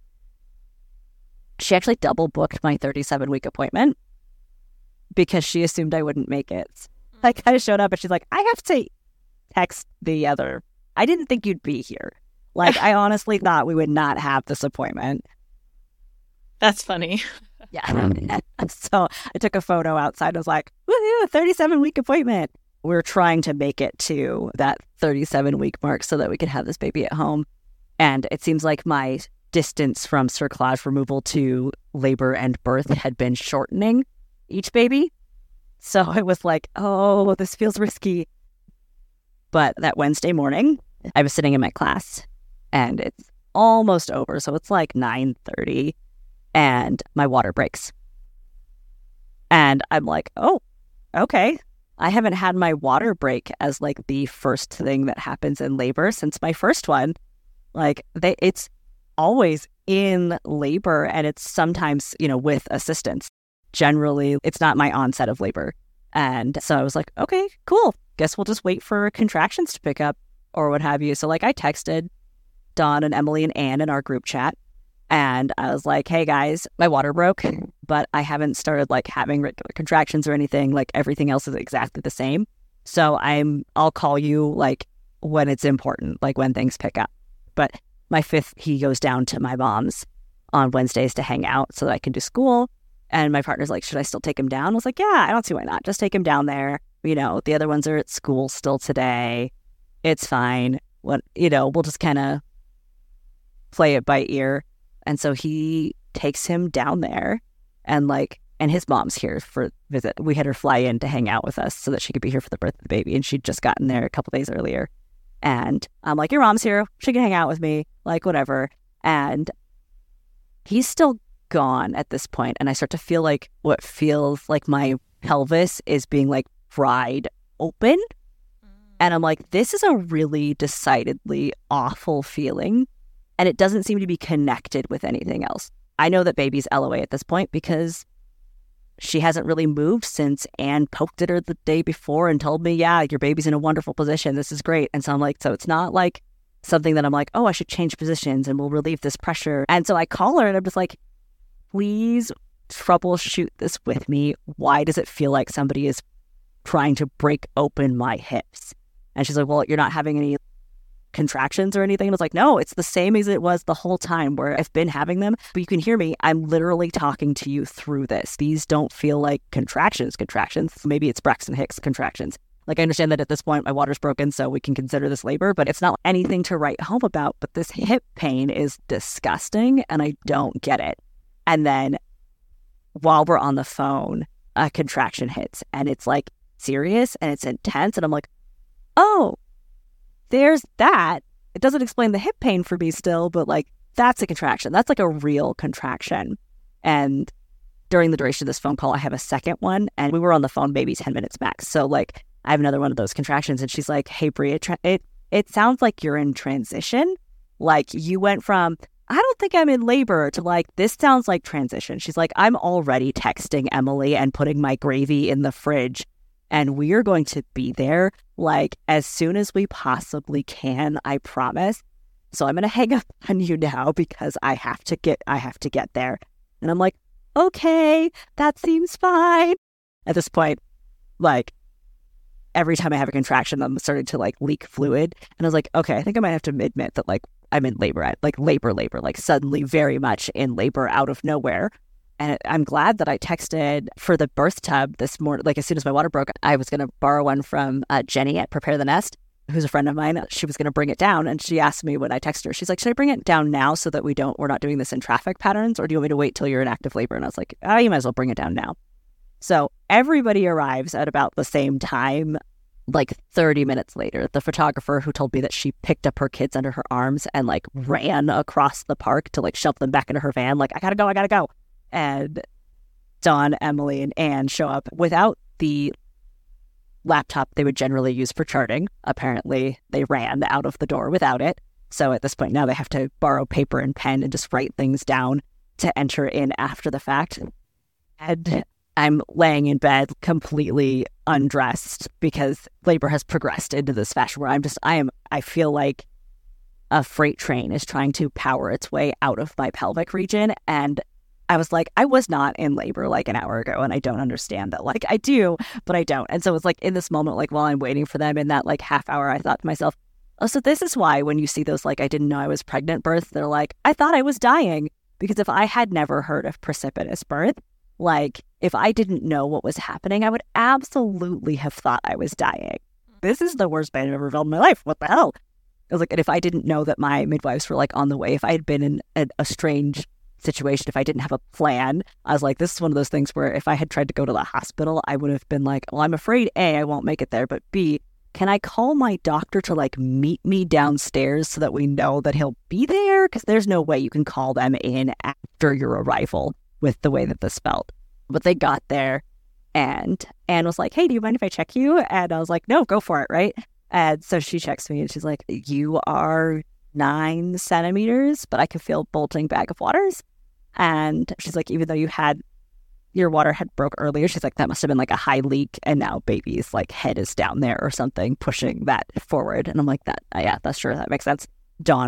She actually double booked my thirty-seven week appointment because she assumed I wouldn't make it. I kind of showed up and she's like, I have to text the other. I didn't think you'd be here. Like, I honestly thought we would not have this appointment. That's funny. Yeah. So I took a photo outside. I was like, woohoo, thirty-seven week appointment. We're trying to make it to that thirty-seven week mark so that we could have this baby at home. And it seems like my distance from cerclage removal to labor and birth had been shortening each baby. So I was like, oh, this feels risky. But that Wednesday morning, I was sitting in my class and it's almost over. So it's like nine thirty. And my water breaks. And I'm like, oh, okay. I haven't had my water break as like the first thing that happens in labor since my first one. Like, they, it's always in labor, and it's sometimes, you know, with assistance. Generally, it's not my onset of labor. And so I was like, okay, cool. Guess we'll just wait for contractions to pick up or what have you. So like I texted Dawn and Emily and Anne in our group chat. And I was like, hey guys, my water broke, but I haven't started like having regular contractions or anything. Like everything else is exactly the same. So I'm, I'll call you like when it's important, like when things pick up. But my fifth, he goes down to my mom's on Wednesdays to hang out so that I can do school. And my partner's like, should I still take him down? I was like, yeah, I don't see why not. Just take him down there. You know, the other ones are at school still today. It's fine. What, you know, we'll just kind of play it by ear. And so he takes him down there and like, and his mom's here for visit. We had her fly in to hang out with us so that she could be here for the birth of the baby. And she'd just gotten there a couple days earlier. And I'm like, your mom's here. She can hang out with me, like whatever. And he's still gone at this point. And I start to feel like what feels like my pelvis is being like fried open. And I'm like, this is a really decidedly awful feeling. And it doesn't seem to be connected with anything else. I know that baby's L O A at this point because she hasn't really moved since Anne poked at her the day before and told me, yeah, your baby's in a wonderful position. This is great. And so I'm like, so it's not like something that I'm like, oh, I should change positions and we'll relieve this pressure. And so I call her and I'm just like, please troubleshoot this with me. Why does it feel like somebody is trying to break open my hips? And she's like, well, you're not having any contractions or anything? And I was like, no, it's the same as it was the whole time where I've been having them. But you can hear me. I'm literally talking to you through this. These don't feel like contractions, contractions. Maybe it's Braxton Hicks contractions. Like, I understand that at this point, my water's broken, so we can consider this labor, but it's not anything to write home about. But this hip pain is disgusting, and I don't get it. And then while we're on the phone, a contraction hits, and it's like serious, and it's intense, and I'm like, oh, there's that. It doesn't explain the hip pain for me still, but like that's a contraction. That's like a real contraction. And during the duration of this phone call, I have a second one, and we were on the phone maybe ten minutes max. So like I have another one of those contractions, and she's like, hey, Brie, it, tra- it, it sounds like you're in transition. Like you went from, I don't think I'm in labor to like, this sounds like transition. She's like, I'm already texting Emily and putting my gravy in the fridge. And we are going to be there like as soon as we possibly can, I promise. So I'm going to hang up on you now because I have to get, I have to get there. And I'm like, okay, that seems fine. At this point, like every time I have a contraction, I'm starting to like leak fluid. And I was like, okay, I think I might have to admit that like I'm in labor, like labor, labor, like suddenly very much in labor out of nowhere. And I'm glad that I texted for the birth tub this morning. Like as soon as my water broke, I was going to borrow one from uh, Jenny at Prepare the Nest, who's a friend of mine. She was going to bring it down. And she asked me when I texted her, she's like, should I bring it down now so that we don't, we're not doing this in traffic patterns? Or do you want me to wait till you're in active labor? And I was like, oh, you might as well bring it down now. So everybody arrives at about the same time, like thirty minutes later. The photographer who told me that she picked up her kids under her arms and like ran across the park to like shove them back into her van. Like, I gotta go, I gotta go. And Dawn, Emily, and Anne show up without the laptop they would generally use for charting. Apparently, they ran out of the door without it. So at this point now they have to borrow paper and pen and just write things down to enter in after the fact. And I'm laying in bed completely undressed because labor has progressed into this fashion where I'm just, I am, I feel like a freight train is trying to power its way out of my pelvic region. And I was like, I was not in labor like an hour ago, and I don't understand that. Like, I do, but I don't. And so it's like in this moment, like while I'm waiting for them in that like half hour, I thought to myself, oh, so this is why when you see those, like, I didn't know I was pregnant births, they're like, I thought I was dying. Because if I had never heard of precipitous birth, like if I didn't know what was happening, I would absolutely have thought I was dying. This is the worst pain I've ever felt in my life. What the hell? I was like, and if I didn't know that my midwives were like on the way, if I had been in a, a strange situation, if I didn't have a plan, I was like, this is one of those things where if I had tried to go to the hospital, I would have been like, well, I'm afraid A, I won't make it there, but B, can I call my doctor to like meet me downstairs so that we know that he'll be there? Because there's no way you can call them in after your arrival with the way that this felt. But they got there and Anne was like, hey, do you mind if I check you? And I was like, no, go for it, right? And so she checks me and she's like, you are nine centimeters, but I can feel bulging bag of waters. And she's like, even though you had, your water had broke earlier, she's like, that must have been like a high leak. And now baby's like head is down there or something, pushing that forward. And I'm like, that, uh, yeah, that's true. That makes sense. Dawn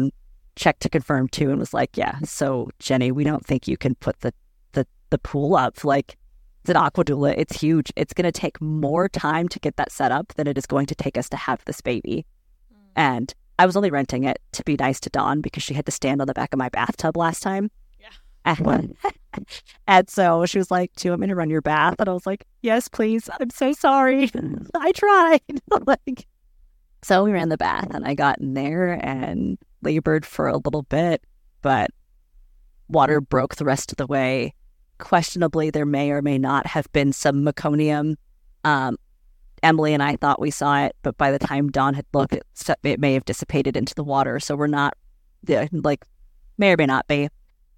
checked to confirm too and was like, yeah, so Jenny, we don't think you can put the, the, the pool up. Like, it's an aqua doula. It's huge. It's going to take more time to get that set up than it is going to take us to have this baby. Mm. And I was only renting it to be nice to Dawn because she had to stand on the back of my bathtub last time. Yeah. And, and so she was like, do you want me to run your bath? And I was like, yes, please. I'm so sorry. I tried. like, so we ran the bath and I got in there and labored for a little bit, but water broke the rest of the way. Questionably, there may or may not have been some meconium. Um, Emily and I thought we saw it, but by the time Dawn had looked, it, it may have dissipated into the water. So we're not, like, may or may not be.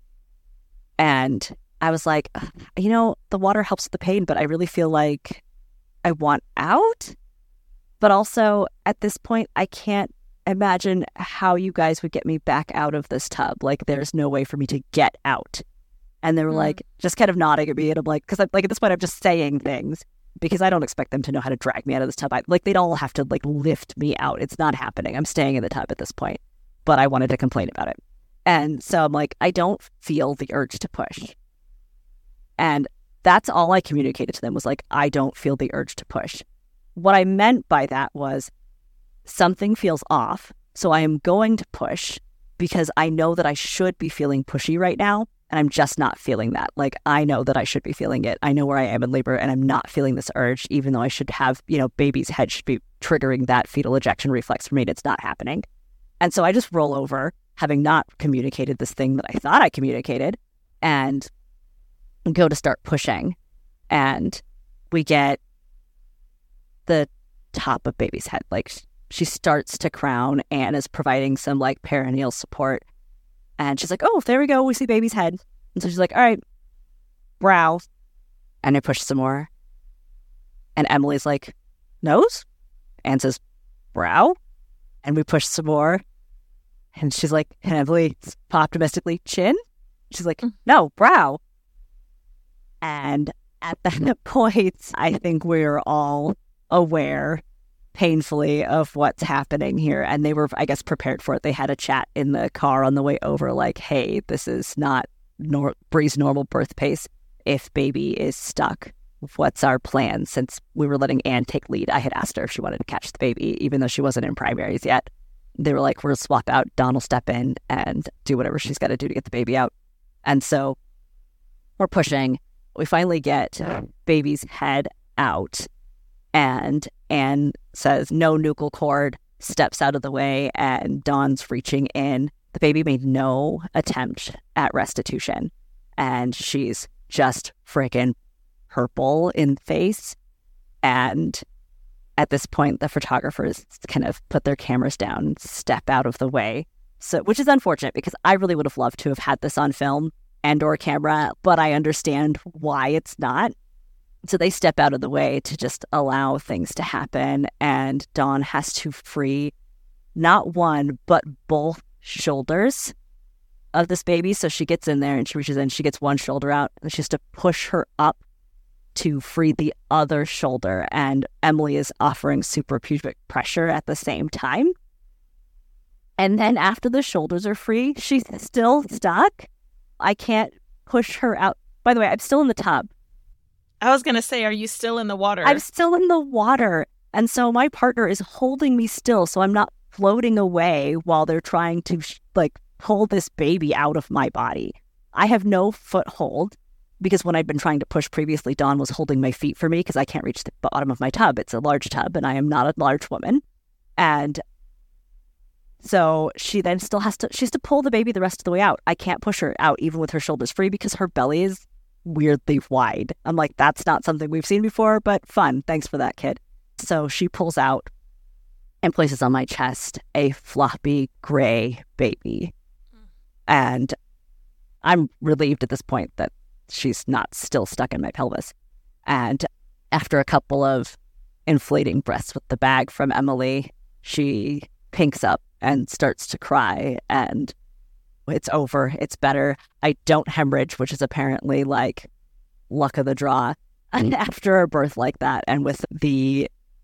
And I was like, you know, the water helps the pain, but I really feel like I want out. But also, at this point, I can't imagine how you guys would get me back out of this tub. Like, there's no way for me to get out. And they were mm. like, just kind of nodding at me. And I'm like, because I'm like, at this point, I'm just saying things because I don't expect them to know how to drag me out of this tub. I, like, they'd all have to, like, lift me out. It's not happening. I'm staying in the tub at this point. But I wanted to complain about it. And so I'm like, I don't feel the urge to push. And that's all I communicated to them was like, I don't feel the urge to push. What I meant by that was something feels off. So I am going to push because I know that I should be feeling pushy right now. And I'm just not feeling that. Like, I know that I should be feeling it. I know where I am in labor and I'm not feeling this urge, even though I should have, you know, baby's head should be triggering that fetal ejection reflex for me. And it's not happening. And so I just roll over, having not communicated this thing that I thought I communicated, and go to start pushing. And we get the top of baby's head. Like, she starts to crown and is providing some, like, perineal support. And she's like, oh, there we go. We see baby's head. And so she's like, all right, brow. And I push some more. And Emily's like, nose? And says, brow. And we push some more. And she's like, and Emily optimistically, chin? She's like, no, brow. And at that point, I think we're all aware painfully of what's happening here. And they were, I guess, prepared for it. They had a chat in the car on the way over, like, hey, this is not nor- Bree's normal birth pace. If baby is stuck, what's our plan? Since we were letting Anne take lead, I had asked her if she wanted to catch the baby, even though she wasn't in primaries yet. They were like, we'll swap out. Dawn will step in and do whatever she's got to do to get the baby out. And so we're pushing. We finally get baby's head out. And Anne says, no nuchal cord, steps out of the way, and Dawn's reaching in. The baby made no attempt at restitution. And she's just freaking purple in the face. And at this point, the photographers kind of put their cameras down and step out of the way. So, which is unfortunate because I really would have loved to have had this on film and or camera, but I understand why it's not. So they step out of the way to just allow things to happen. And Dawn has to free not one, but both shoulders of this baby. So she gets in there and she reaches in, she gets one shoulder out, and she has to push her up to free the other shoulder. And Emily is offering suprapubic pressure at the same time. And then after the shoulders are free, she's still stuck. I can't push her out. By the way, I'm still in the tub. I was going to say, are you still in the water? I'm still in the water. And so my partner is holding me still so I'm not floating away while they're trying to, like, pull this baby out of my body. I have no foothold because when I'd been trying to push previously, Dawn was holding my feet for me because I can't reach the bottom of my tub. It's a large tub and I am not a large woman. And so she then still has to, she has to pull the baby the rest of the way out. I can't push her out even with her shoulders free because her belly is weirdly wide. I'm like, that's not something we've seen before, but fun. Thanks for that, kid. So she pulls out and places on my chest a floppy gray baby. Mm. And I'm relieved at this point that she's not still stuck in my pelvis. And after a couple of inflating breaths with the bag from Emily, she pinks up and starts to cry, and it's over. It's better. I don't hemorrhage, which is apparently like luck of the draw after a birth like that. And with the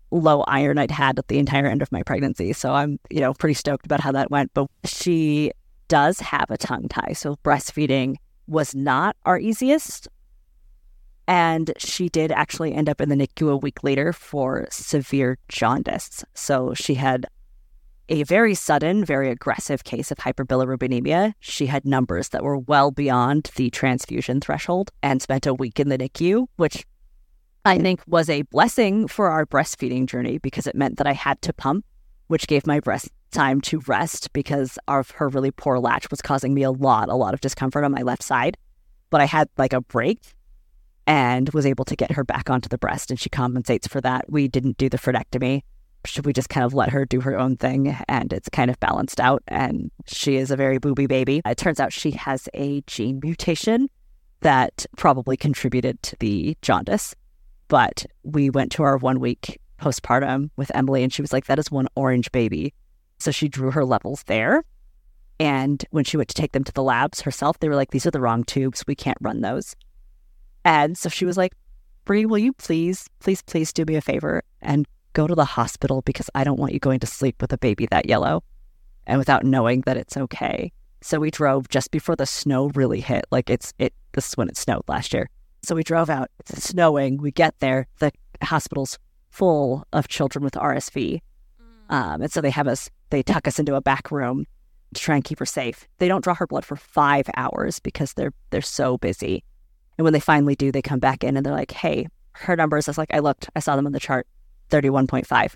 low iron I'd had at the entire end of my pregnancy. So I'm, you know, pretty stoked about how that went. But she does have a tongue tie. So breastfeeding was not our easiest. And she did actually end up in the N I C U a week later for severe jaundice. So she had a very sudden, very aggressive case of hyperbilirubinemia. She had numbers that were well beyond the transfusion threshold and spent a week in the N I C U, which I think was a blessing for our breastfeeding journey because it meant that I had to pump, which gave my breast time to rest because of her really poor latch was causing me a lot, a lot of discomfort on my left side. But I had like a break and was able to get her back onto the breast, and she compensates for that. We didn't do the frenectomy. We just kind of let her do her own thing, and it's kind of balanced out, and she is a very booby baby. It turns out she has a gene mutation that probably contributed to the jaundice, but we went to our one-week postpartum with Emily, and she was like, that is one orange baby. So she drew her levels there, and when she went to take them to the labs herself, they were like, these are the wrong tubes. We can't run those. And so she was like, Bree, will you please, please, please do me a favor and go to the hospital because I don't want you going to sleep with a baby that yellow and without knowing that it's okay. So we drove just before the snow really hit. Like it's, it, this is when it snowed last year. So we drove out, it's snowing. We get there, the hospital's full of children with R S V. Um, and so they have us, they tuck us into a back room to try and keep her safe. They don't draw her blood for five hours because they're, they're so busy. And when they finally do, they come back in and they're like, hey, her numbers, I was like, I looked, I saw them on the chart, thirty-one point five.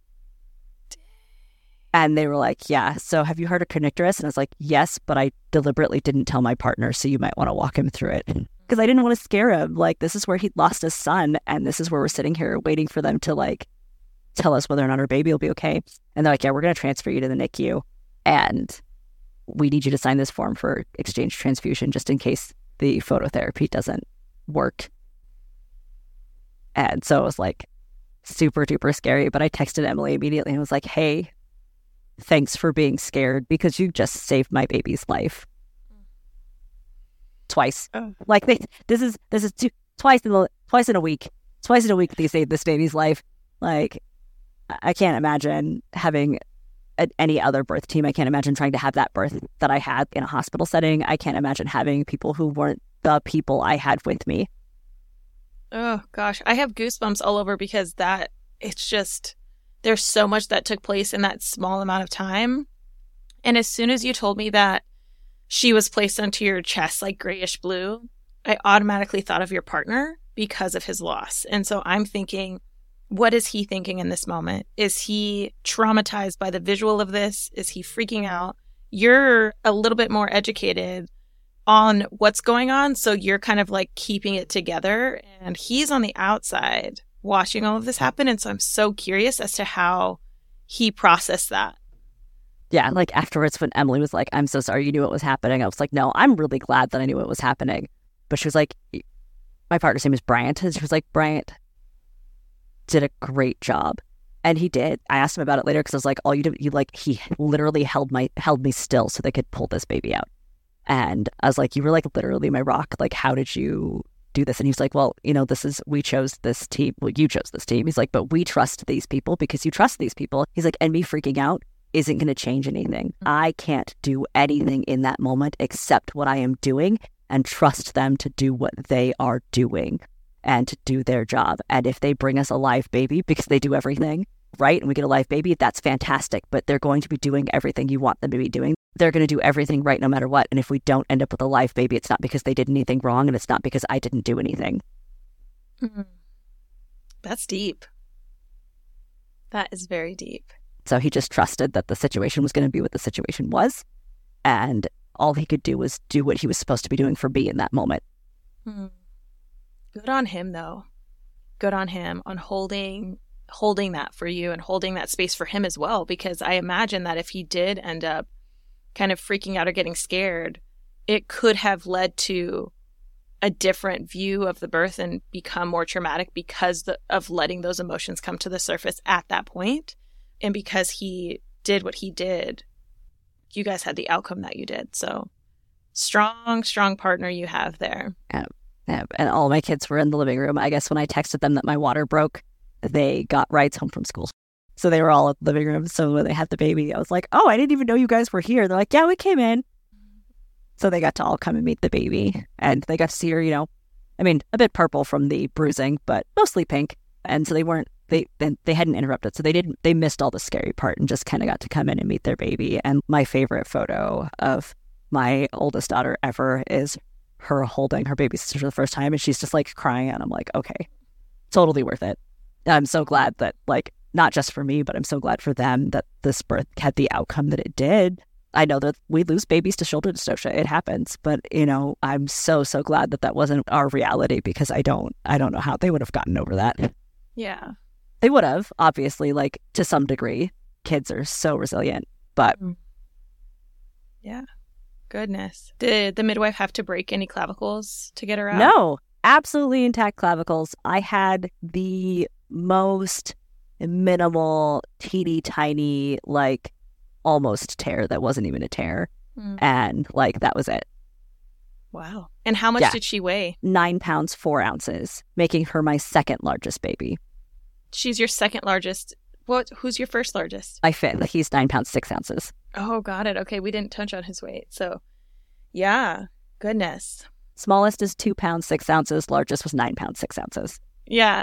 And they were like, yeah, so have you heard of kernicterus? And I was like, yes, but I deliberately didn't tell my partner, so you might want to walk him through it. Because I didn't want to scare him. Like, this is where he lost his son, and this is where we're sitting here waiting for them to, like, tell us whether or not our baby will be okay. And they're like, yeah, we're going to transfer you to the N I C U, and we need you to sign this form for exchange transfusion just in case the phototherapy doesn't work. And so it was like super duper scary, but I texted Emily immediately and was like, hey, thanks for being scared because you just saved my baby's life. Twice. Oh. Like they, this is this is two, twice in a, twice in a week. Twice in a week they saved this baby's life. Like I can't imagine having a, any other birth team. I can't imagine trying to have that birth that I had in a hospital setting. I can't imagine having people who weren't the people I had with me. Oh gosh, I have goosebumps all over because that it's just there's so much that took place in that small amount of time. And as soon as you told me that she was placed onto your chest like grayish blue, I automatically thought of your partner because of his loss. And so I'm thinking, what is he thinking in this moment? Is he traumatized by the visual of this? Is he freaking out? You're a little bit more educated on what's going on, so you're kind of like keeping it together. And he's on the outside watching all of this happen. And so I'm so curious as to how he processed that. Yeah, like afterwards when Emily was like, I'm so sorry you knew what was happening. I was like, no, I'm really glad that I knew what was happening. But she was like, my partner's name is Bryant. And she was like, Bryant did a great job. And he did. I asked him about it later because I was like, all you did, you like, he literally held my held me still so they could pull this baby out. And I was like, you were like literally my rock. Like, how did you do this? And he was like, well, you know, this is, we chose this team. Well, you chose this team. He's like, but we trust these people because you trust these people. He's like, and me freaking out isn't going to change anything. I can't do anything in that moment except what I am doing and trust them to do what they are doing and to do their job. And if they bring us a live baby, because they do everything, right? And we get a live baby, that's fantastic. But they're going to be doing everything you want them to be doing. They're going to do everything right no matter what. And if we don't end up with a live baby, it's not because they did anything wrong and it's not because I didn't do anything. Mm-hmm. That's deep. That is very deep. So he just trusted that the situation was going to be what the situation was. And all he could do was do what he was supposed to be doing for me in that moment. Mm-hmm. Good on him, though. Good on him on holding holding that for you and holding that space for him as well. Because I imagine that if he did end up kind of freaking out or getting scared, it could have led to a different view of the birth and become more traumatic because the, of letting those emotions come to the surface at that point. And because he did what he did, you guys had the outcome that you did. So strong, strong partner you have there. Yeah. Yeah. And all my kids were in the living room. I guess when I texted them that my water broke, they got rides home from school. So they were all in the living room. So when they had the baby, I was like, oh, I didn't even know you guys were here. They're like, yeah, we came in. So they got to all come and meet the baby. And they got to see her, you know, I mean, a bit purple from the bruising, but mostly pink. And so they weren't, they they hadn't interrupted. So they didn't, they missed all the scary part and just kind of got to come in and meet their baby. And my favorite photo of my oldest daughter ever is her holding her baby sister for the first time. And she's just like crying. And I'm like, okay, totally worth it. I'm so glad that, like, not just for me, but I'm so glad for them that this birth had the outcome that it did. I know that we lose babies to shoulder dystocia. It happens. But, you know, I'm so, so glad that that wasn't our reality, because I don't, I don't know how they would have gotten over that. Yeah. They would have, obviously, like, to some degree. Kids are so resilient, but. Yeah. Goodness. Did the midwife have to break any clavicles to get her out? No, absolutely intact clavicles. I had the most minimal, teeny tiny, like, almost tear that wasn't even a tear. Mm. And, like, that was it. Wow. And how much yeah. did she weigh? Nine pounds, four ounces, making her my second largest baby. She's your second largest. What? Who's your first largest? I fit. He's nine pounds, six ounces. Oh, got it. Okay, we didn't touch on his weight. So, yeah. Goodness. Smallest is two pounds, six ounces. Largest was nine pounds, six ounces. Yeah.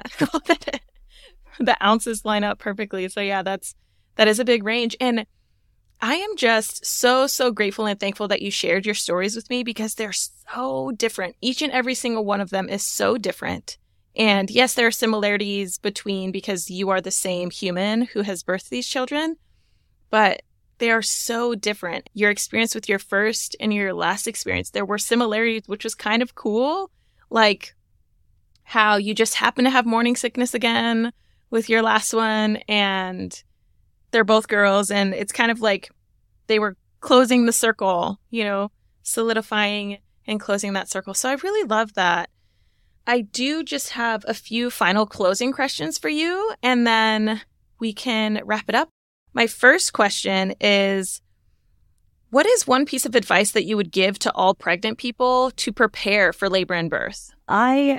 The ounces line up perfectly. So, yeah, that's that is a big range. And I am just so, so grateful and thankful that you shared your stories with me, because they're so different. Each and every single one of them is so different. And yes, there are similarities between, because you are the same human who has birthed these children, but they are so different. Your experience with your first and your last experience, there were similarities, which was kind of cool. Like how you just happen to have morning sickness again with your last one, and they're both girls, and it's kind of like they were closing the circle, you know, solidifying and closing that circle. So I really love that. I do just have a few final closing questions for you, and then we can wrap it up. My first question is, what is one piece of advice that you would give to all pregnant people to prepare for labor and birth? I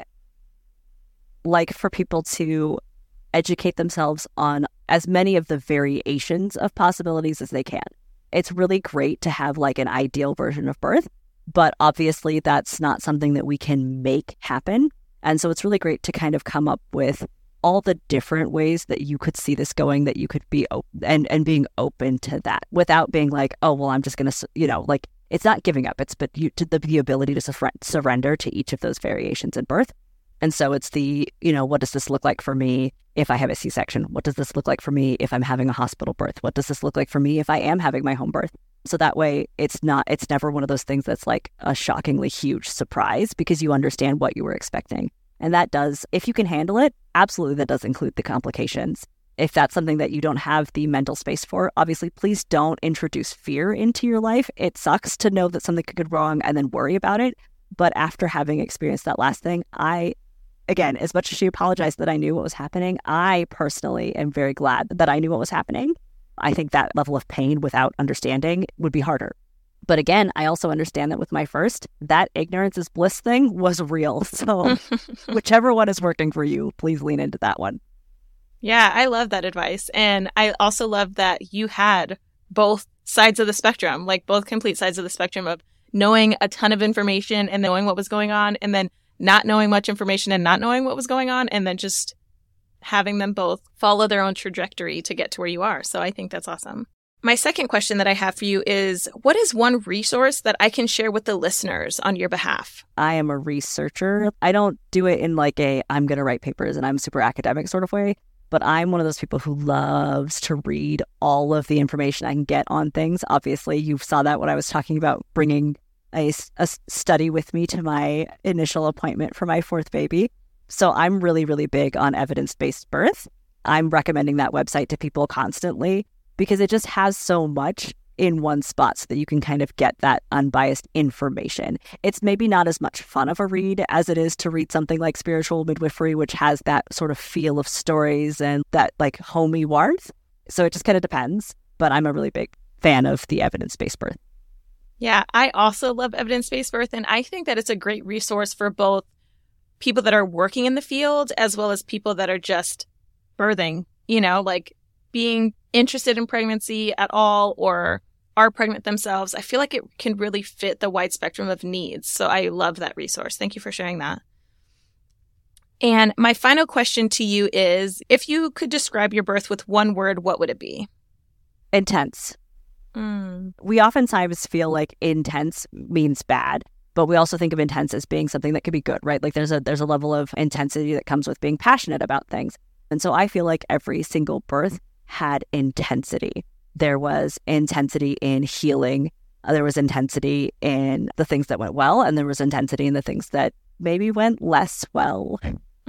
like for people to educate themselves on as many of the variations of possibilities as they can. It's really great to have like an ideal version of birth, but obviously that's not something that we can make happen. And so it's really great to kind of come up with all the different ways that you could see this going, that you could be open and, and being open to that without being like, oh, well, I'm just going to, you know, like it's not giving up. It's but you, to the, the ability to sur- surrender to each of those variations in birth. And so it's the, you know, what does this look like for me if I have a C-section? What does this look like for me if I'm having a hospital birth? What does this look like for me if I am having my home birth? So that way it's not, it's never one of those things that's like a shockingly huge surprise, because you understand what you were expecting. And that does, if you can handle it, absolutely that does include the complications. If that's something that you don't have the mental space for, obviously, please don't introduce fear into your life. It sucks to know that something could go wrong and then worry about it. But after having experienced that last thing, I... Again, as much as she apologized that I knew what was happening, I personally am very glad that I knew what was happening. I think that level of pain without understanding would be harder. But again, I also understand that with my first, that ignorance is bliss thing was real. So whichever one is working for you, please lean into that one. Yeah, I love that advice. And I also love that you had both sides of the spectrum, like both complete sides of the spectrum of knowing a ton of information and knowing what was going on, and then not knowing much information and not knowing what was going on, and then just having them both follow their own trajectory to get to where you are. So I think that's awesome. My second question that I have for you is, what is one resource that I can share with the listeners on your behalf? I am a researcher. I don't do it in like a, I'm going to write papers and I'm super academic sort of way, but I'm one of those people who loves to read all of the information I can get on things. Obviously, you saw that when I was talking about bringing A, a study with me to my initial appointment for my fourth baby. So I'm really, really big on evidence-based birth. I'm recommending that website to people constantly because it just has so much in one spot so that you can kind of get that unbiased information. It's maybe not as much fun of a read as it is to read something like Spiritual Midwifery, which has that sort of feel of stories and that like homey warmth. So it just kind of depends. But I'm a really big fan of the evidence-based birth. Yeah, I also love evidence-based birth, and I think that it's a great resource for both people that are working in the field as well as people that are just birthing, you know, like being interested in pregnancy at all or are pregnant themselves. I feel like it can really fit the wide spectrum of needs. So I love that resource. Thank you for sharing that. And my final question to you is, if you could describe your birth with one word, what would it be? Intense. Mm. We oftentimes feel like intense means bad, but we also think of intense as being something that could be good, right? Like there's a there's a level of intensity that comes with being passionate about things. And so I feel like every single birth had intensity. There was intensity in healing. There was intensity in the things that went well, and there was intensity in the things that maybe went less well.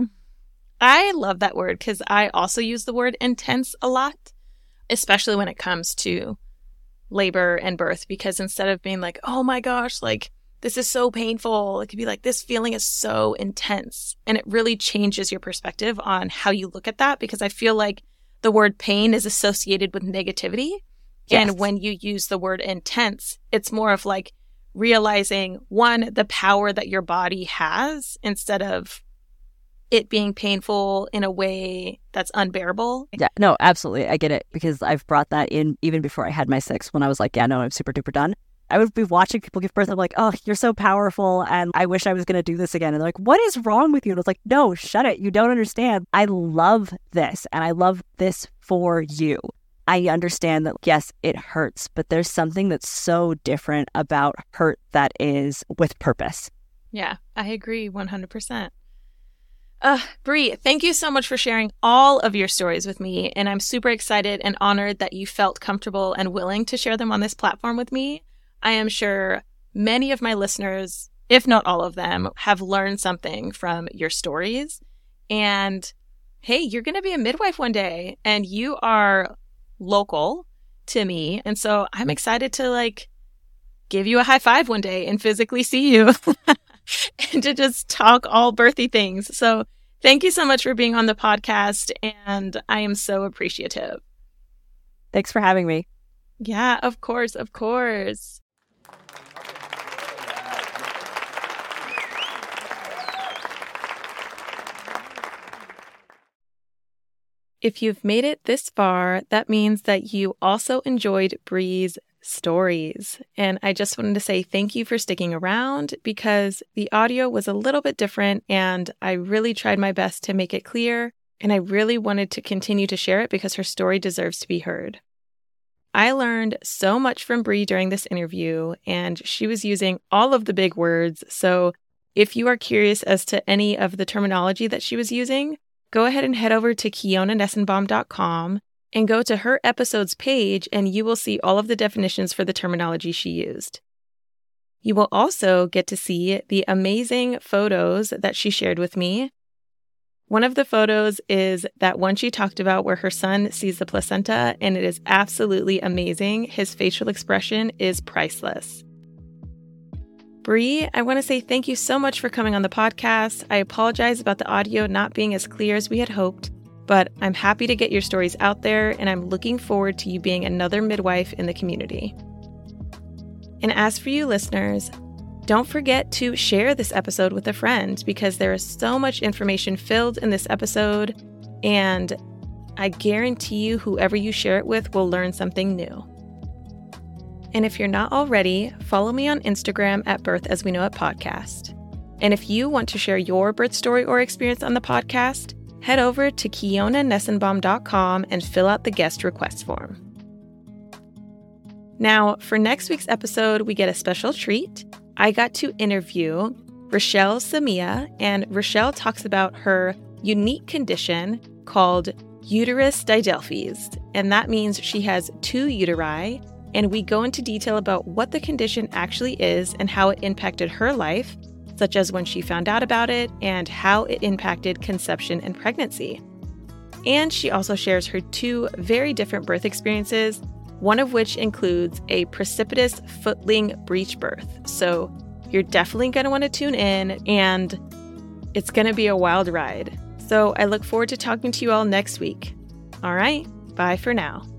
I love that word because I also use the word intense a lot, especially when it comes to labor and birth, because instead of being like, oh my gosh, like this is so painful, it could be like, this feeling is so intense. And it really changes your perspective on how you look at that, because I feel like the word pain is associated with negativity. Yes. And when you use the word intense, it's more of like realizing, one, the power that your body has instead of it being painful in a way that's unbearable. Yeah, no, absolutely. I get it, because I've brought that in even before I had my sixth, when I was like, yeah, no, I'm super duper done. I would be watching people give birth. I'm like, oh, you're so powerful, and I wish I was going to do this again. And they're like, what is wrong with you? And I was like, no, shut it. You don't understand. I love this, and I love this for you. I understand that, yes, it hurts, but there's something that's so different about hurt that is with purpose. Yeah, I agree one hundred percent. Uh, Bree, thank you so much for sharing all of your stories with me, and I'm super excited and honored that you felt comfortable and willing to share them on this platform with me. I am sure many of my listeners, if not all of them, have learned something from your stories. And hey, you're going to be a midwife one day, and you are local to me, and so I'm excited to like give you a high five one day and physically see you. And to just talk all birthy things. So thank you so much for being on the podcast, and I am so appreciative. Thanks for having me. Yeah, of course, of course. If you've made it this far, that means that you also enjoyed Bree's stories. And I just wanted to say thank you for sticking around, because the audio was a little bit different and I really tried my best to make it clear. And I really wanted to continue to share it because her story deserves to be heard. I learned so much from Bree during this interview, and she was using all of the big words. So if you are curious as to any of the terminology that she was using, go ahead and head over to Kiona Nessenbaum dot com and go to her episodes page, and you will see all of the definitions for the terminology she used. You will also get to see the amazing photos that she shared with me. One of the photos is that one she talked about where her son sees the placenta, and it is absolutely amazing. His facial expression is priceless. Bree, I want to say thank you so much for coming on the podcast. I apologize about the audio not being as clear as we had hoped, but I'm happy to get your stories out there, and I'm looking forward to you being another midwife in the community. And as for you listeners, don't forget to share this episode with a friend, because there is so much information filled in this episode, and I guarantee you whoever you share it with will learn something new. And if you're not already, follow me on Instagram at Birth As We Know It Podcast. And if you want to share your birth story or experience on the podcast, head over to Kiona Nessenbaum dot com and fill out the guest request form. Now, for next week's episode, we get a special treat. I got to interview Rochelle Samia, and Rochelle talks about her unique condition called uterus didelphys, and that means she has two uteri, and we go into detail about what the condition actually is and how it impacted her life, such as when she found out about it and how it impacted conception and pregnancy. And she also shares her two very different birth experiences, one of which includes a precipitous footling breech birth. So you're definitely going to want to tune in, and it's going to be a wild ride. So I look forward to talking to you all next week. All right, bye for now.